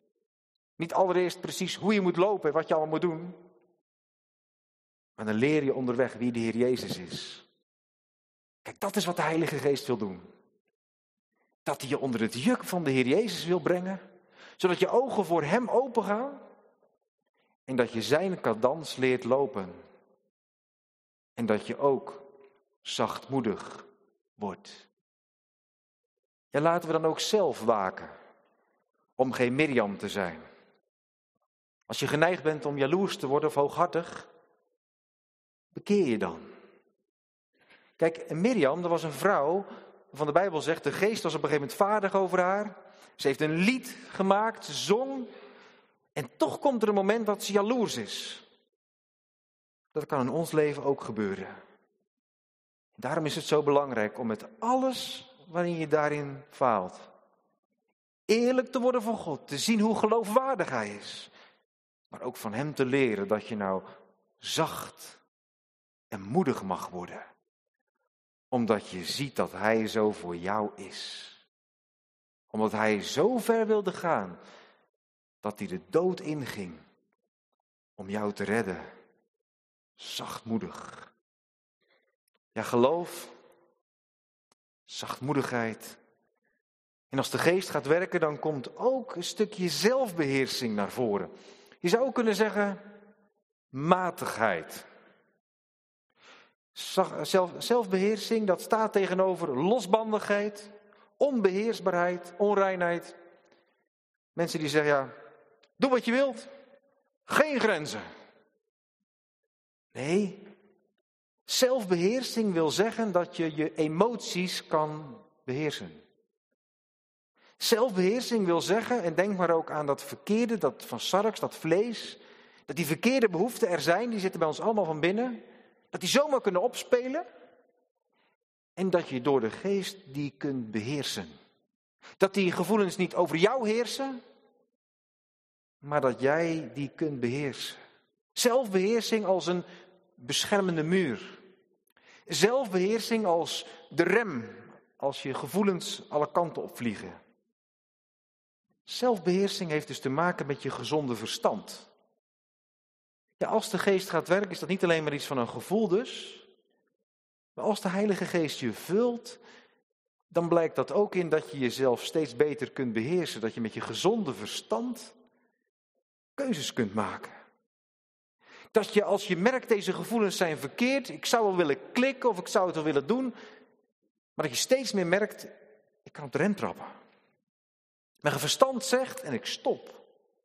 Niet allereerst precies hoe je moet lopen en wat je allemaal moet doen. Maar dan leer je onderweg wie de Heer Jezus is. Kijk, dat is wat de Heilige Geest wil doen. Dat hij je onder het juk van de Heer Jezus wil brengen. Zodat je ogen voor hem open gaan. En dat je zijn cadans leert lopen. En dat je ook zachtmoedig wordt. Ja, laten we dan ook zelf waken. Om geen Mirjam te zijn. Als je geneigd bent om jaloers te worden of hooghartig. Bekeer je dan. Kijk, Mirjam, dat was een vrouw van de Bijbel zegt, de geest was op een gegeven moment vaardig over haar. Ze heeft een lied gemaakt, ze zong. En toch komt er een moment dat ze jaloers is. Dat kan in ons leven ook gebeuren. Daarom is het zo belangrijk om met alles waarin je daarin faalt. Eerlijk te worden voor God, te zien hoe geloofwaardig Hij is. Maar ook van Hem te leren dat je nou zacht en moedig mag worden. Omdat je ziet dat Hij zo voor jou is. Omdat Hij zo ver wilde gaan, dat Hij de dood inging om jou te redden. Zachtmoedig. Ja, geloof, zachtmoedigheid. En als de geest gaat werken, dan komt ook een stukje zelfbeheersing naar voren. Je zou ook kunnen zeggen, matigheid. Zelf, zelfbeheersing, dat staat tegenover losbandigheid, onbeheersbaarheid, onreinheid. Mensen die zeggen, ja, doe wat je wilt, geen grenzen. Nee, zelfbeheersing wil zeggen dat je je emoties kan beheersen. Zelfbeheersing wil zeggen, en denk maar ook aan dat verkeerde, dat van sarks, dat vlees, dat die verkeerde behoeften er zijn, die zitten bij ons allemaal van binnen, dat die zomaar kunnen opspelen en dat je door de geest die kunt beheersen. Dat die gevoelens niet over jou heersen, maar dat jij die kunt beheersen. Zelfbeheersing als een beschermende muur. Zelfbeheersing als de rem, als je gevoelens alle kanten opvliegen. Zelfbeheersing heeft dus te maken met je gezonde verstand. Ja, als de geest gaat werken is dat niet alleen maar iets van een gevoel dus. Maar als de Heilige Geest je vult, dan blijkt dat ook in dat je jezelf steeds beter kunt beheersen. Dat je met je gezonde verstand keuzes kunt maken. Dat je als je merkt deze gevoelens zijn verkeerd, ik zou wel willen klikken of ik zou het wel willen doen. Maar dat je steeds meer merkt, ik kan op de rem trappen. Mijn verstand zegt en ik stop.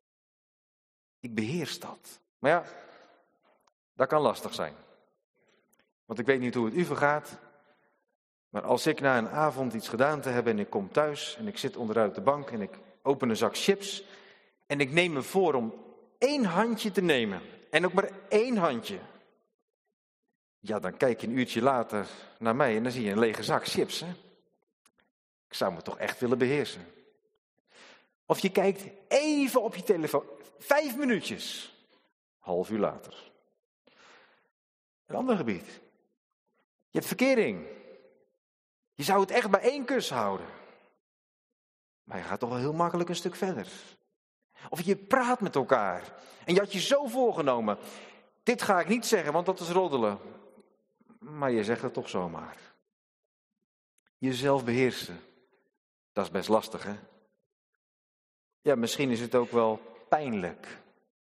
Ik beheers dat. Maar ja, dat kan lastig zijn. Want ik weet niet hoe het u vergaat. Maar als ik na een avond iets gedaan te hebben en ik kom thuis en ik zit onderuit de bank en ik open een zak chips. En ik neem me voor om één handje te nemen. En ook maar één handje. Ja, dan kijk je een uurtje later naar mij en dan zie je een lege zak chips. Hè? Ik zou me toch echt willen beheersen. Of je kijkt even op je telefoon. Vijf minuutjes. Half uur later. Een ander gebied. Je hebt verkering. Je zou het echt bij één kus houden. Maar je gaat toch wel heel makkelijk een stuk verder. Of je praat met elkaar. En je had je zo voorgenomen. Dit ga ik niet zeggen, want dat is roddelen. Maar je zegt het toch zomaar. Jezelf beheersen. Dat is best lastig, hè? Ja, misschien is het ook wel pijnlijk.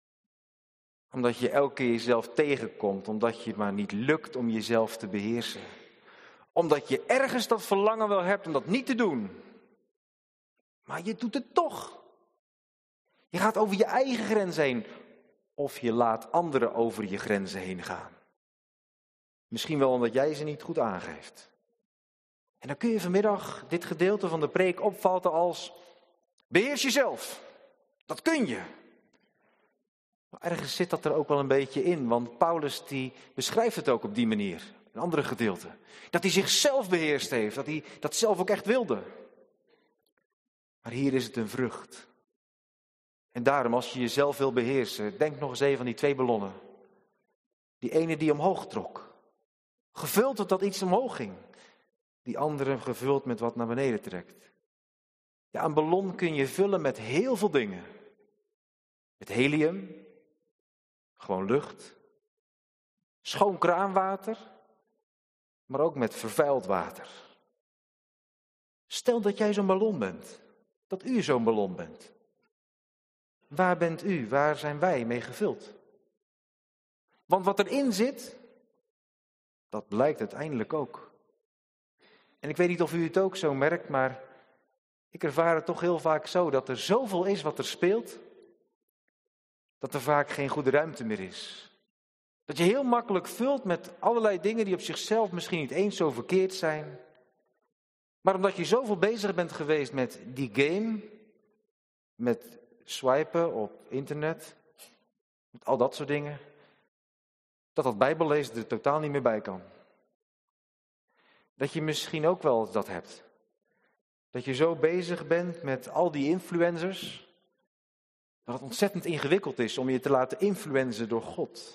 Omdat je elke keer jezelf tegenkomt. Omdat je het maar niet lukt om jezelf te beheersen. Omdat je ergens dat verlangen wel hebt om dat niet te doen. Maar je doet het toch. Je gaat over je eigen grens heen. Of je laat anderen over je grenzen heen gaan. Misschien wel omdat jij ze niet goed aangeeft. En dan kun je vanmiddag dit gedeelte van de preek opvatten als: beheers jezelf. Dat kun je. Maar ergens zit dat er ook wel een beetje in. Want Paulus die beschrijft het ook op die manier. Een andere gedeelte. Dat hij zichzelf beheerst heeft. Dat hij dat zelf ook echt wilde. Maar hier is het een vrucht. En daarom, als je jezelf wil beheersen, denk nog eens even aan die twee ballonnen. Die ene die omhoog trok. Gevuld totdat iets omhoog ging. Die andere gevuld met wat naar beneden trekt. Ja, een ballon kun je vullen met heel veel dingen. Met helium, gewoon lucht. Schoon kraanwater, maar ook met vervuild water. Stel dat jij zo'n ballon bent, dat u zo'n ballon bent. Waar bent u, waar zijn wij mee gevuld? Want wat erin zit, dat blijkt uiteindelijk ook. En ik weet niet of u het ook zo merkt, maar ik ervaar het toch heel vaak zo dat er zoveel is wat er speelt, dat er vaak geen goede ruimte meer is. Dat je heel makkelijk vult met allerlei dingen die op zichzelf misschien niet eens zo verkeerd zijn. Maar omdat je zoveel bezig bent geweest met die game, met swipen op internet, met al dat soort dingen, dat dat bijbellezen er totaal niet meer bij kan. Dat je misschien ook wel dat hebt. Dat je zo bezig bent met al die influencers, dat het ontzettend ingewikkeld is om je te laten influencen door God.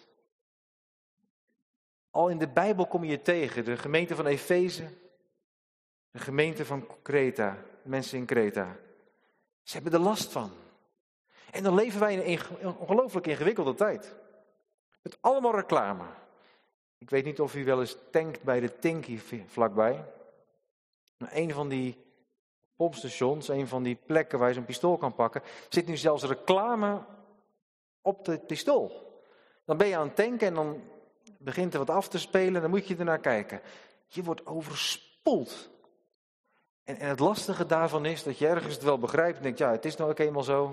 Al in de Bijbel kom je je tegen, de gemeente van Efeze, de gemeente van Kreta, de mensen in Kreta. Ze hebben er last van. En dan leven wij in een ongelooflijk ingewikkelde tijd. Met allemaal reclame. Ik weet niet of u wel eens tankt bij de Tinky vlakbij. Een van die pompstations, een van die plekken waar je zo'n pistool kan pakken, zit nu zelfs reclame op het pistool. Dan ben je aan het tanken en dan begint er wat af te spelen en dan moet je ernaar kijken. Je wordt overspoeld. En, en het lastige daarvan is dat je ergens het wel begrijpt en denkt, ja, het is nou ook eenmaal zo.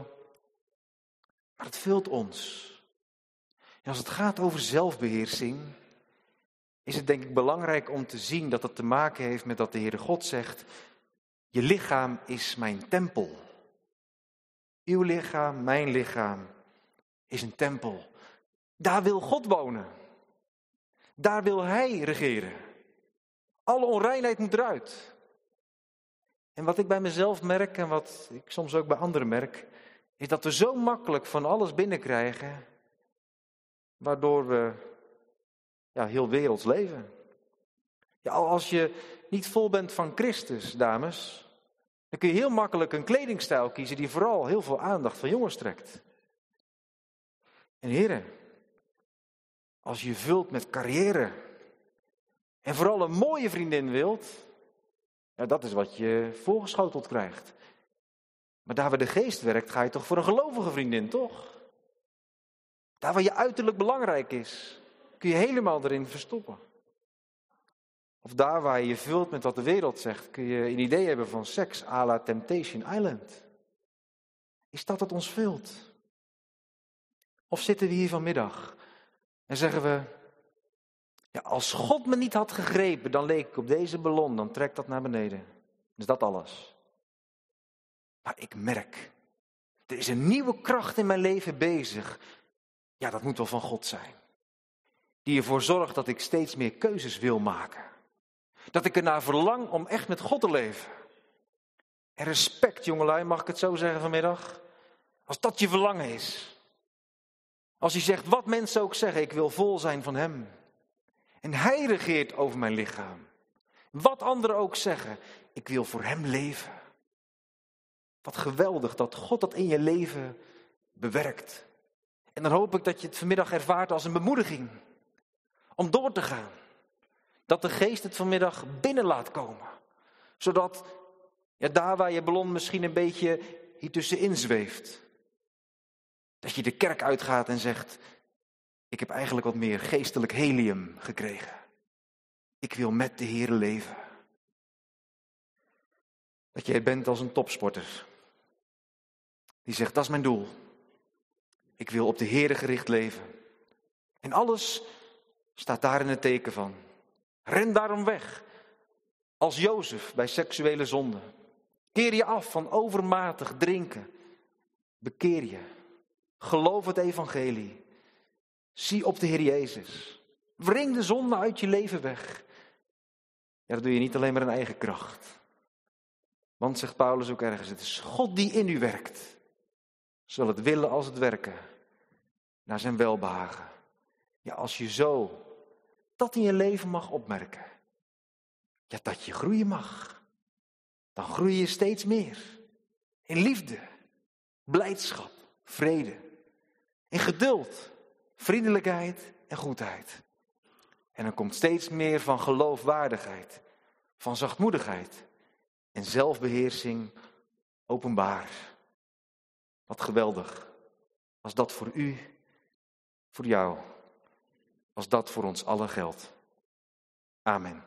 Maar het vult ons. En als het gaat over zelfbeheersing, is het denk ik belangrijk om te zien dat het te maken heeft met dat de Heere God zegt, je lichaam is mijn tempel. Uw lichaam, mijn lichaam, is een tempel. Daar wil God wonen. Daar wil Hij regeren. Alle onreinheid moet eruit. En wat ik bij mezelf merk en wat ik soms ook bij anderen merk, is dat we zo makkelijk van alles binnenkrijgen, waardoor we ja, heel werelds leven. Ja, als je niet vol bent van Christus, dames, dan kun je heel makkelijk een kledingstijl kiezen die vooral heel veel aandacht van jongens trekt. En heren, als je vult met carrière en vooral een mooie vriendin wilt, ja, dat is wat je voorgeschoteld krijgt. Maar daar waar de geest werkt, ga je toch voor een gelovige vriendin, toch? Daar waar je uiterlijk belangrijk is, kun je helemaal erin verstoppen. Of daar waar je je vult met wat de wereld zegt, kun je een idee hebben van seks à la Temptation Island. Is dat wat ons vult? Of zitten we hier vanmiddag en zeggen we, ja, als God me niet had gegrepen, dan leek ik op deze ballon, dan trekt dat naar beneden. Is dat alles? Maar ik merk, er is een nieuwe kracht in mijn leven bezig. Ja, dat moet wel van God zijn. Die ervoor zorgt dat ik steeds meer keuzes wil maken. Dat ik ernaar verlang om echt met God te leven. En respect, jongelui, mag ik het zo zeggen vanmiddag? Als dat je verlangen is. Als je zegt, wat mensen ook zeggen, ik wil vol zijn van Hem. En Hij regeert over mijn lichaam. Wat anderen ook zeggen, ik wil voor Hem leven. Wat geweldig dat God dat in je leven bewerkt. En dan hoop ik dat je het vanmiddag ervaart als een bemoediging. Om door te gaan. Dat de geest het vanmiddag binnen laat komen. Zodat, ja, daar waar je ballon misschien een beetje hier tussenin zweeft. Dat je de kerk uitgaat en zegt, ik heb eigenlijk wat meer geestelijk helium gekregen. Ik wil met de Heer leven. Dat jij bent als een topsporter. Die zegt, dat is mijn doel. Ik wil op de Heer gericht leven. En alles staat daar in het teken van. Ren daarom weg. Als Jozef bij seksuele zonde. Keer je af van overmatig drinken. Bekeer je. Geloof het evangelie. Zie op de Heer Jezus. Wring de zonde uit je leven weg. Ja, dat doe je niet alleen maar in eigen kracht. Want, zegt Paulus ook ergens, het is God die in u werkt. Zowel het willen als het werken. Naar zijn welbehagen. Ja, als je zo dat in je leven mag opmerken. Ja, dat je groeien mag. Dan groei je steeds meer. In liefde, blijdschap, vrede, in geduld, vriendelijkheid en goedheid. En er komt steeds meer van geloofwaardigheid, van zachtmoedigheid en zelfbeheersing openbaar. Wat geweldig, als dat voor u, voor jou, als dat voor ons allen geldt. Amen.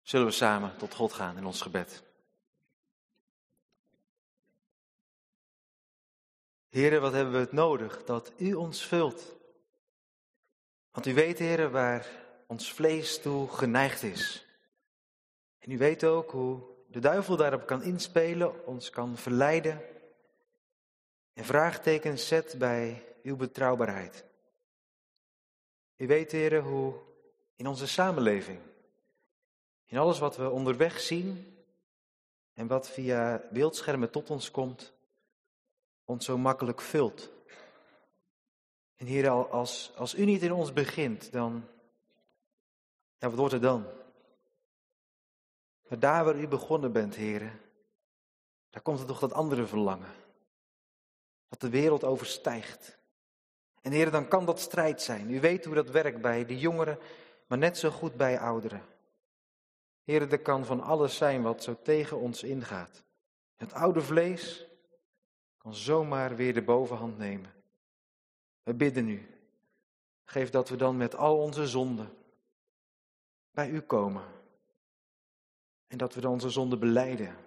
Zullen we samen tot God gaan in ons gebed. Heere, wat hebben we het nodig dat u ons vult. Want u weet, Heere, waar ons vlees toe geneigd is. En u weet ook hoe de duivel daarop kan inspelen, ons kan verleiden. En vraagtekens zet bij uw betrouwbaarheid. U weet, Heere, hoe in onze samenleving, in alles wat we onderweg zien en wat via beeldschermen tot ons komt, ons zo makkelijk vult. En Heere, als, als u niet in ons begint, dan, ja, wat wordt er dan? Maar daar waar u begonnen bent, Heere, daar komt er toch dat andere verlangen. Wat de wereld overstijgt. En Heere, dan kan dat strijd zijn. U weet hoe dat werkt bij de jongeren, maar net zo goed bij ouderen. Heere, er kan van alles zijn wat zo tegen ons ingaat. Het oude vlees kan zomaar weer de bovenhand nemen. We bidden u. Geef dat we dan met al onze zonden bij u komen. En dat we dan onze zonden belijden.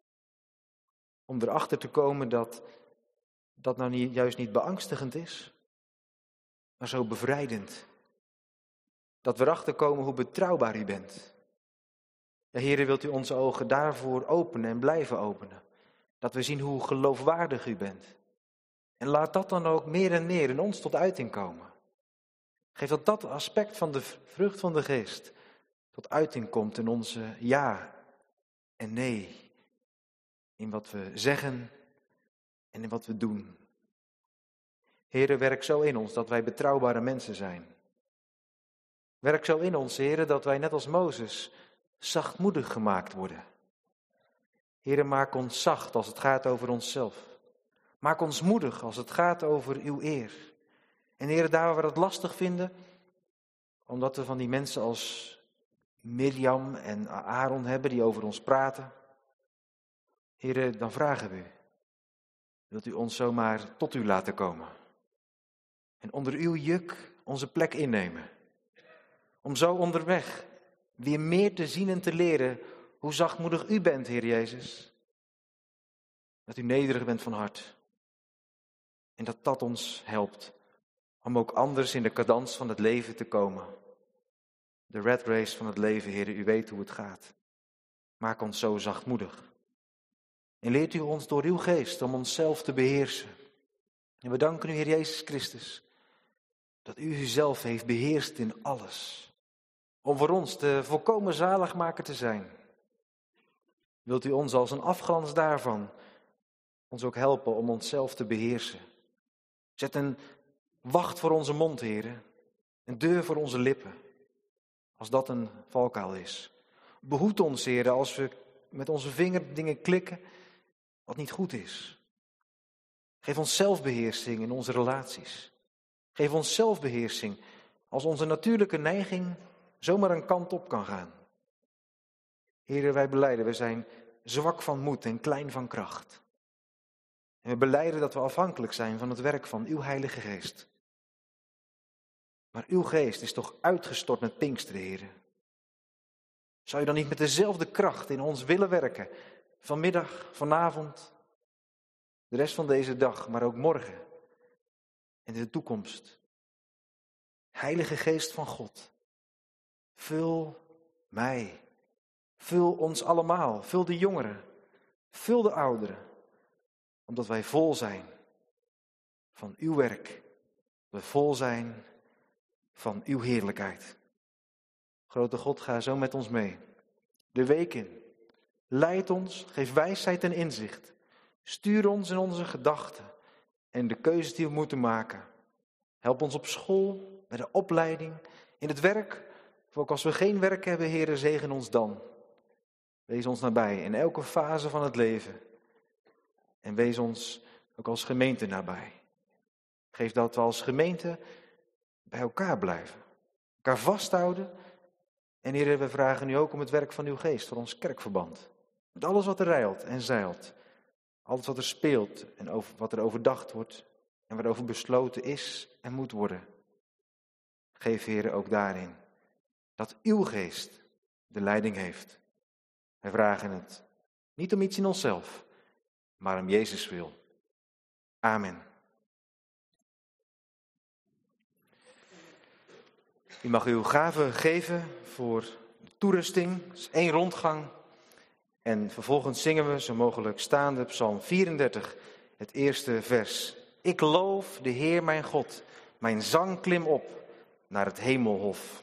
Om erachter te komen dat dat nou niet, juist niet beangstigend is, maar zo bevrijdend. Dat we erachter komen hoe betrouwbaar u bent. Ja, Heere, wilt u onze ogen daarvoor openen en blijven openen. Dat we zien hoe geloofwaardig u bent. En laat dat dan ook meer en meer in ons tot uiting komen. Geef dat dat aspect van de vrucht van de geest tot uiting komt in onze ja en nee. In wat we zeggen en in wat we doen. Heere, werk zo in ons dat wij betrouwbare mensen zijn. Werk zo in ons, Heere, dat wij net als Mozes zachtmoedig gemaakt worden. Heere, maak ons zacht als het gaat over onszelf. Maak ons moedig als het gaat over uw eer. En Heere, daar waar we het lastig vinden, omdat we van die mensen als Mirjam en Aaron hebben die over ons praten. Heere, dan vragen we u, wilt u ons zomaar tot u laten komen? En onder uw juk onze plek innemen. Om zo onderweg weer meer te zien en te leren hoe zachtmoedig u bent, Heer Jezus. Dat u nederig bent van hart. En dat dat ons helpt om ook anders in de cadans van het leven te komen. De rat race van het leven, Heer, u weet hoe het gaat. Maak ons zo zachtmoedig. En leert u ons door uw geest om onszelf te beheersen. En we danken u, Heer Jezus Christus, dat u uzelf heeft beheerst in alles. Om voor ons de volkomen zaligmaker te zijn. Wilt u ons als een afglans daarvan ons ook helpen om onszelf te beheersen. Zet een wacht voor onze mond, Heer. Een deur voor onze lippen. Als dat een valkuil is. Behoed ons, Heer, als we met onze vinger dingen klikken wat niet goed is. Geef ons zelfbeheersing in onze relaties. Geef ons zelfbeheersing als onze natuurlijke neiging zomaar een kant op kan gaan. Heer, wij belijden, we zijn zwak van moed en klein van kracht. En we belijden dat we afhankelijk zijn van het werk van uw Heilige Geest. Maar uw geest is toch uitgestort met Pinksteren, Heer. Zou je dan niet met dezelfde kracht in ons willen werken? Vanmiddag, vanavond, de rest van deze dag, maar ook morgen en in de toekomst. Heilige Geest van God, vul mij, vul ons allemaal, vul de jongeren, vul de ouderen, omdat wij vol zijn van uw werk, we vol zijn van uw heerlijkheid. Grote God, ga zo met ons mee. De week in. Leid ons, geef wijsheid en inzicht. Stuur ons in onze gedachten en de keuzes die we moeten maken. Help ons op school, bij de opleiding, in het werk. Of ook als we geen werk hebben, Heere, zegen ons dan. Wees ons nabij in elke fase van het leven. En wees ons ook als gemeente nabij. Geef dat we als gemeente bij elkaar blijven. Elkaar vasthouden. En Heer, we vragen u ook om het werk van uw geest voor ons kerkverband. Met alles wat er rijlt en zeilt. Alles wat er speelt en over, wat er overdacht wordt. En waarover besloten is en moet worden. Geef, Heer, ook daarin dat uw geest de leiding heeft. Wij vragen het niet om iets in onszelf, maar om Jezus wil. Amen. U mag uw gave geven voor de toerusting. Dat is één rondgang. En vervolgens zingen we zo mogelijk staande Psalm vierendertig, het eerste vers. Ik loof de Heer mijn God, mijn zang klim op naar het hemelhof.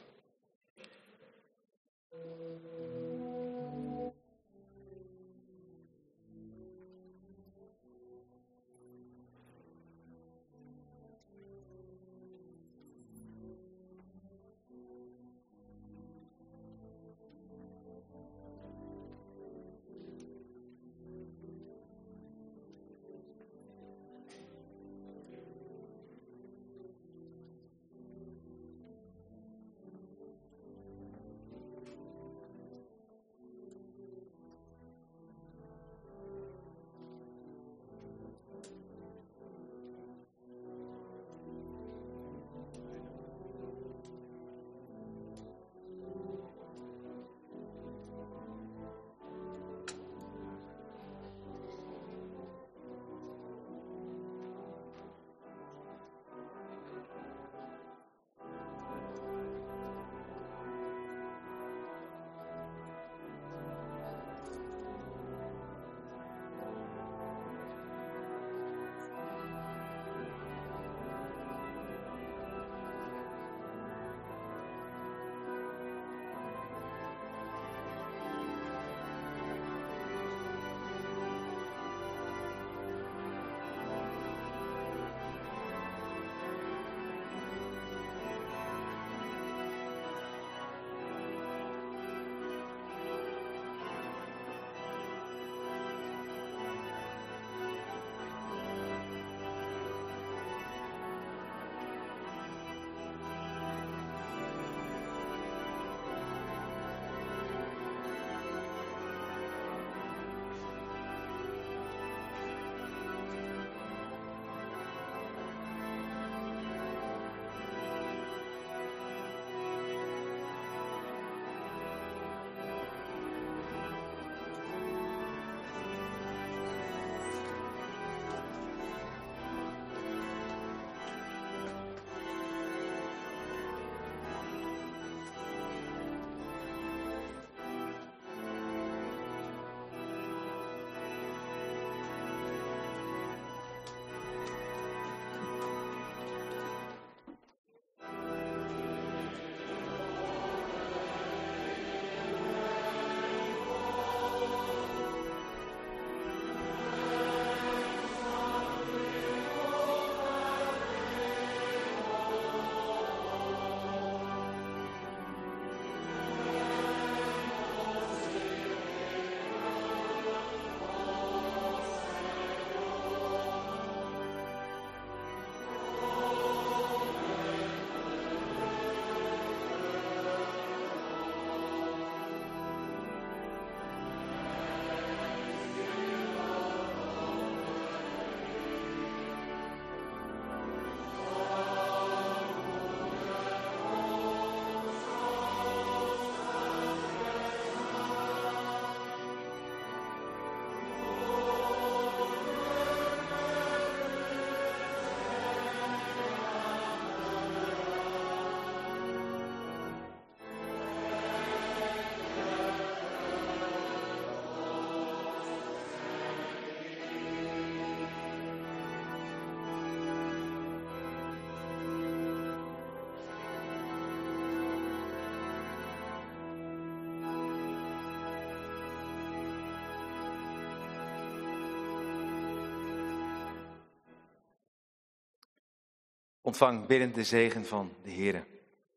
Ontvang biddend de zegen van de Heere.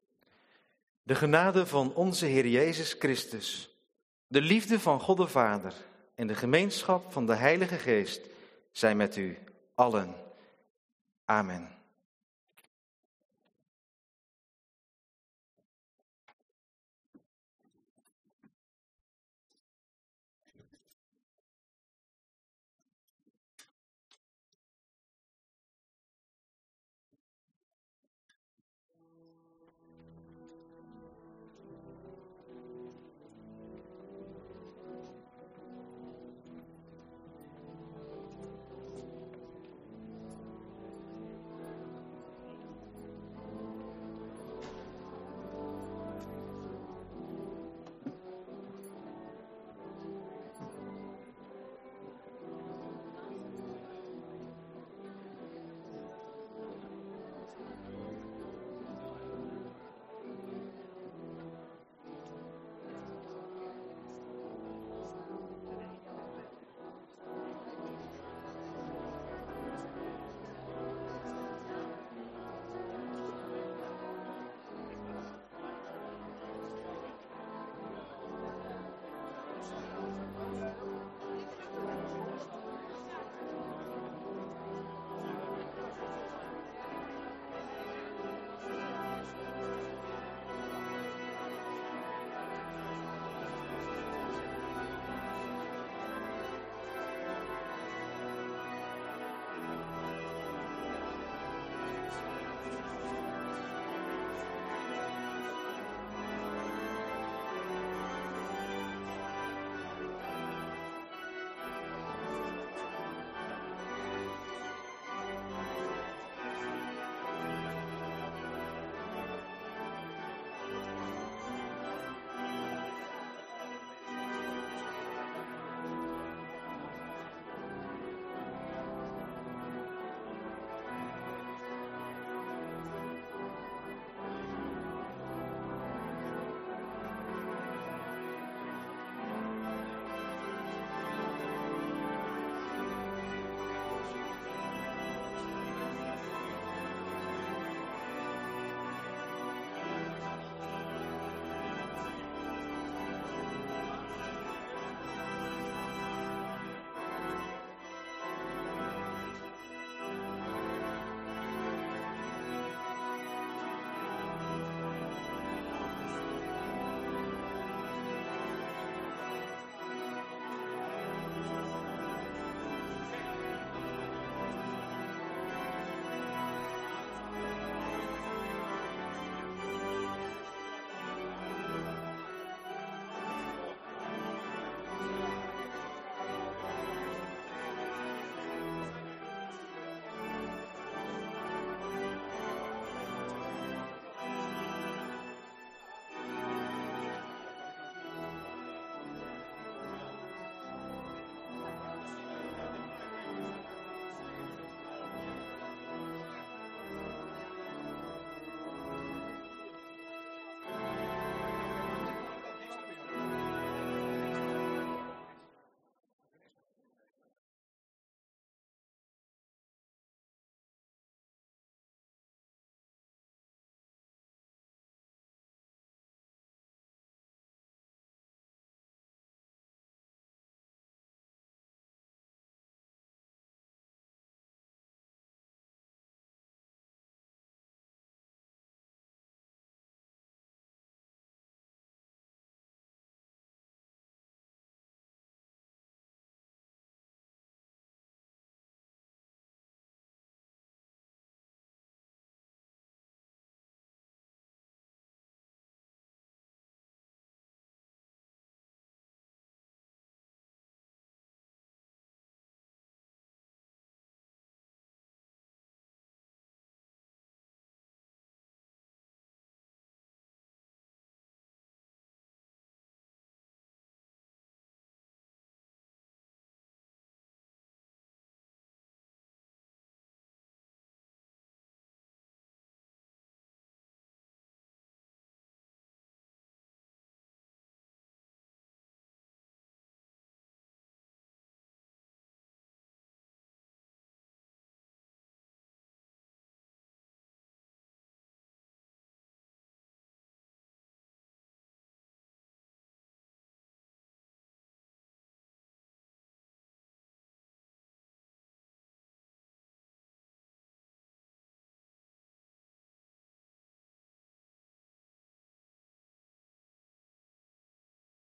De genade van onze Heer Jezus Christus, de liefde van God de Vader en de gemeenschap van de Heilige Geest zijn met u allen. Amen.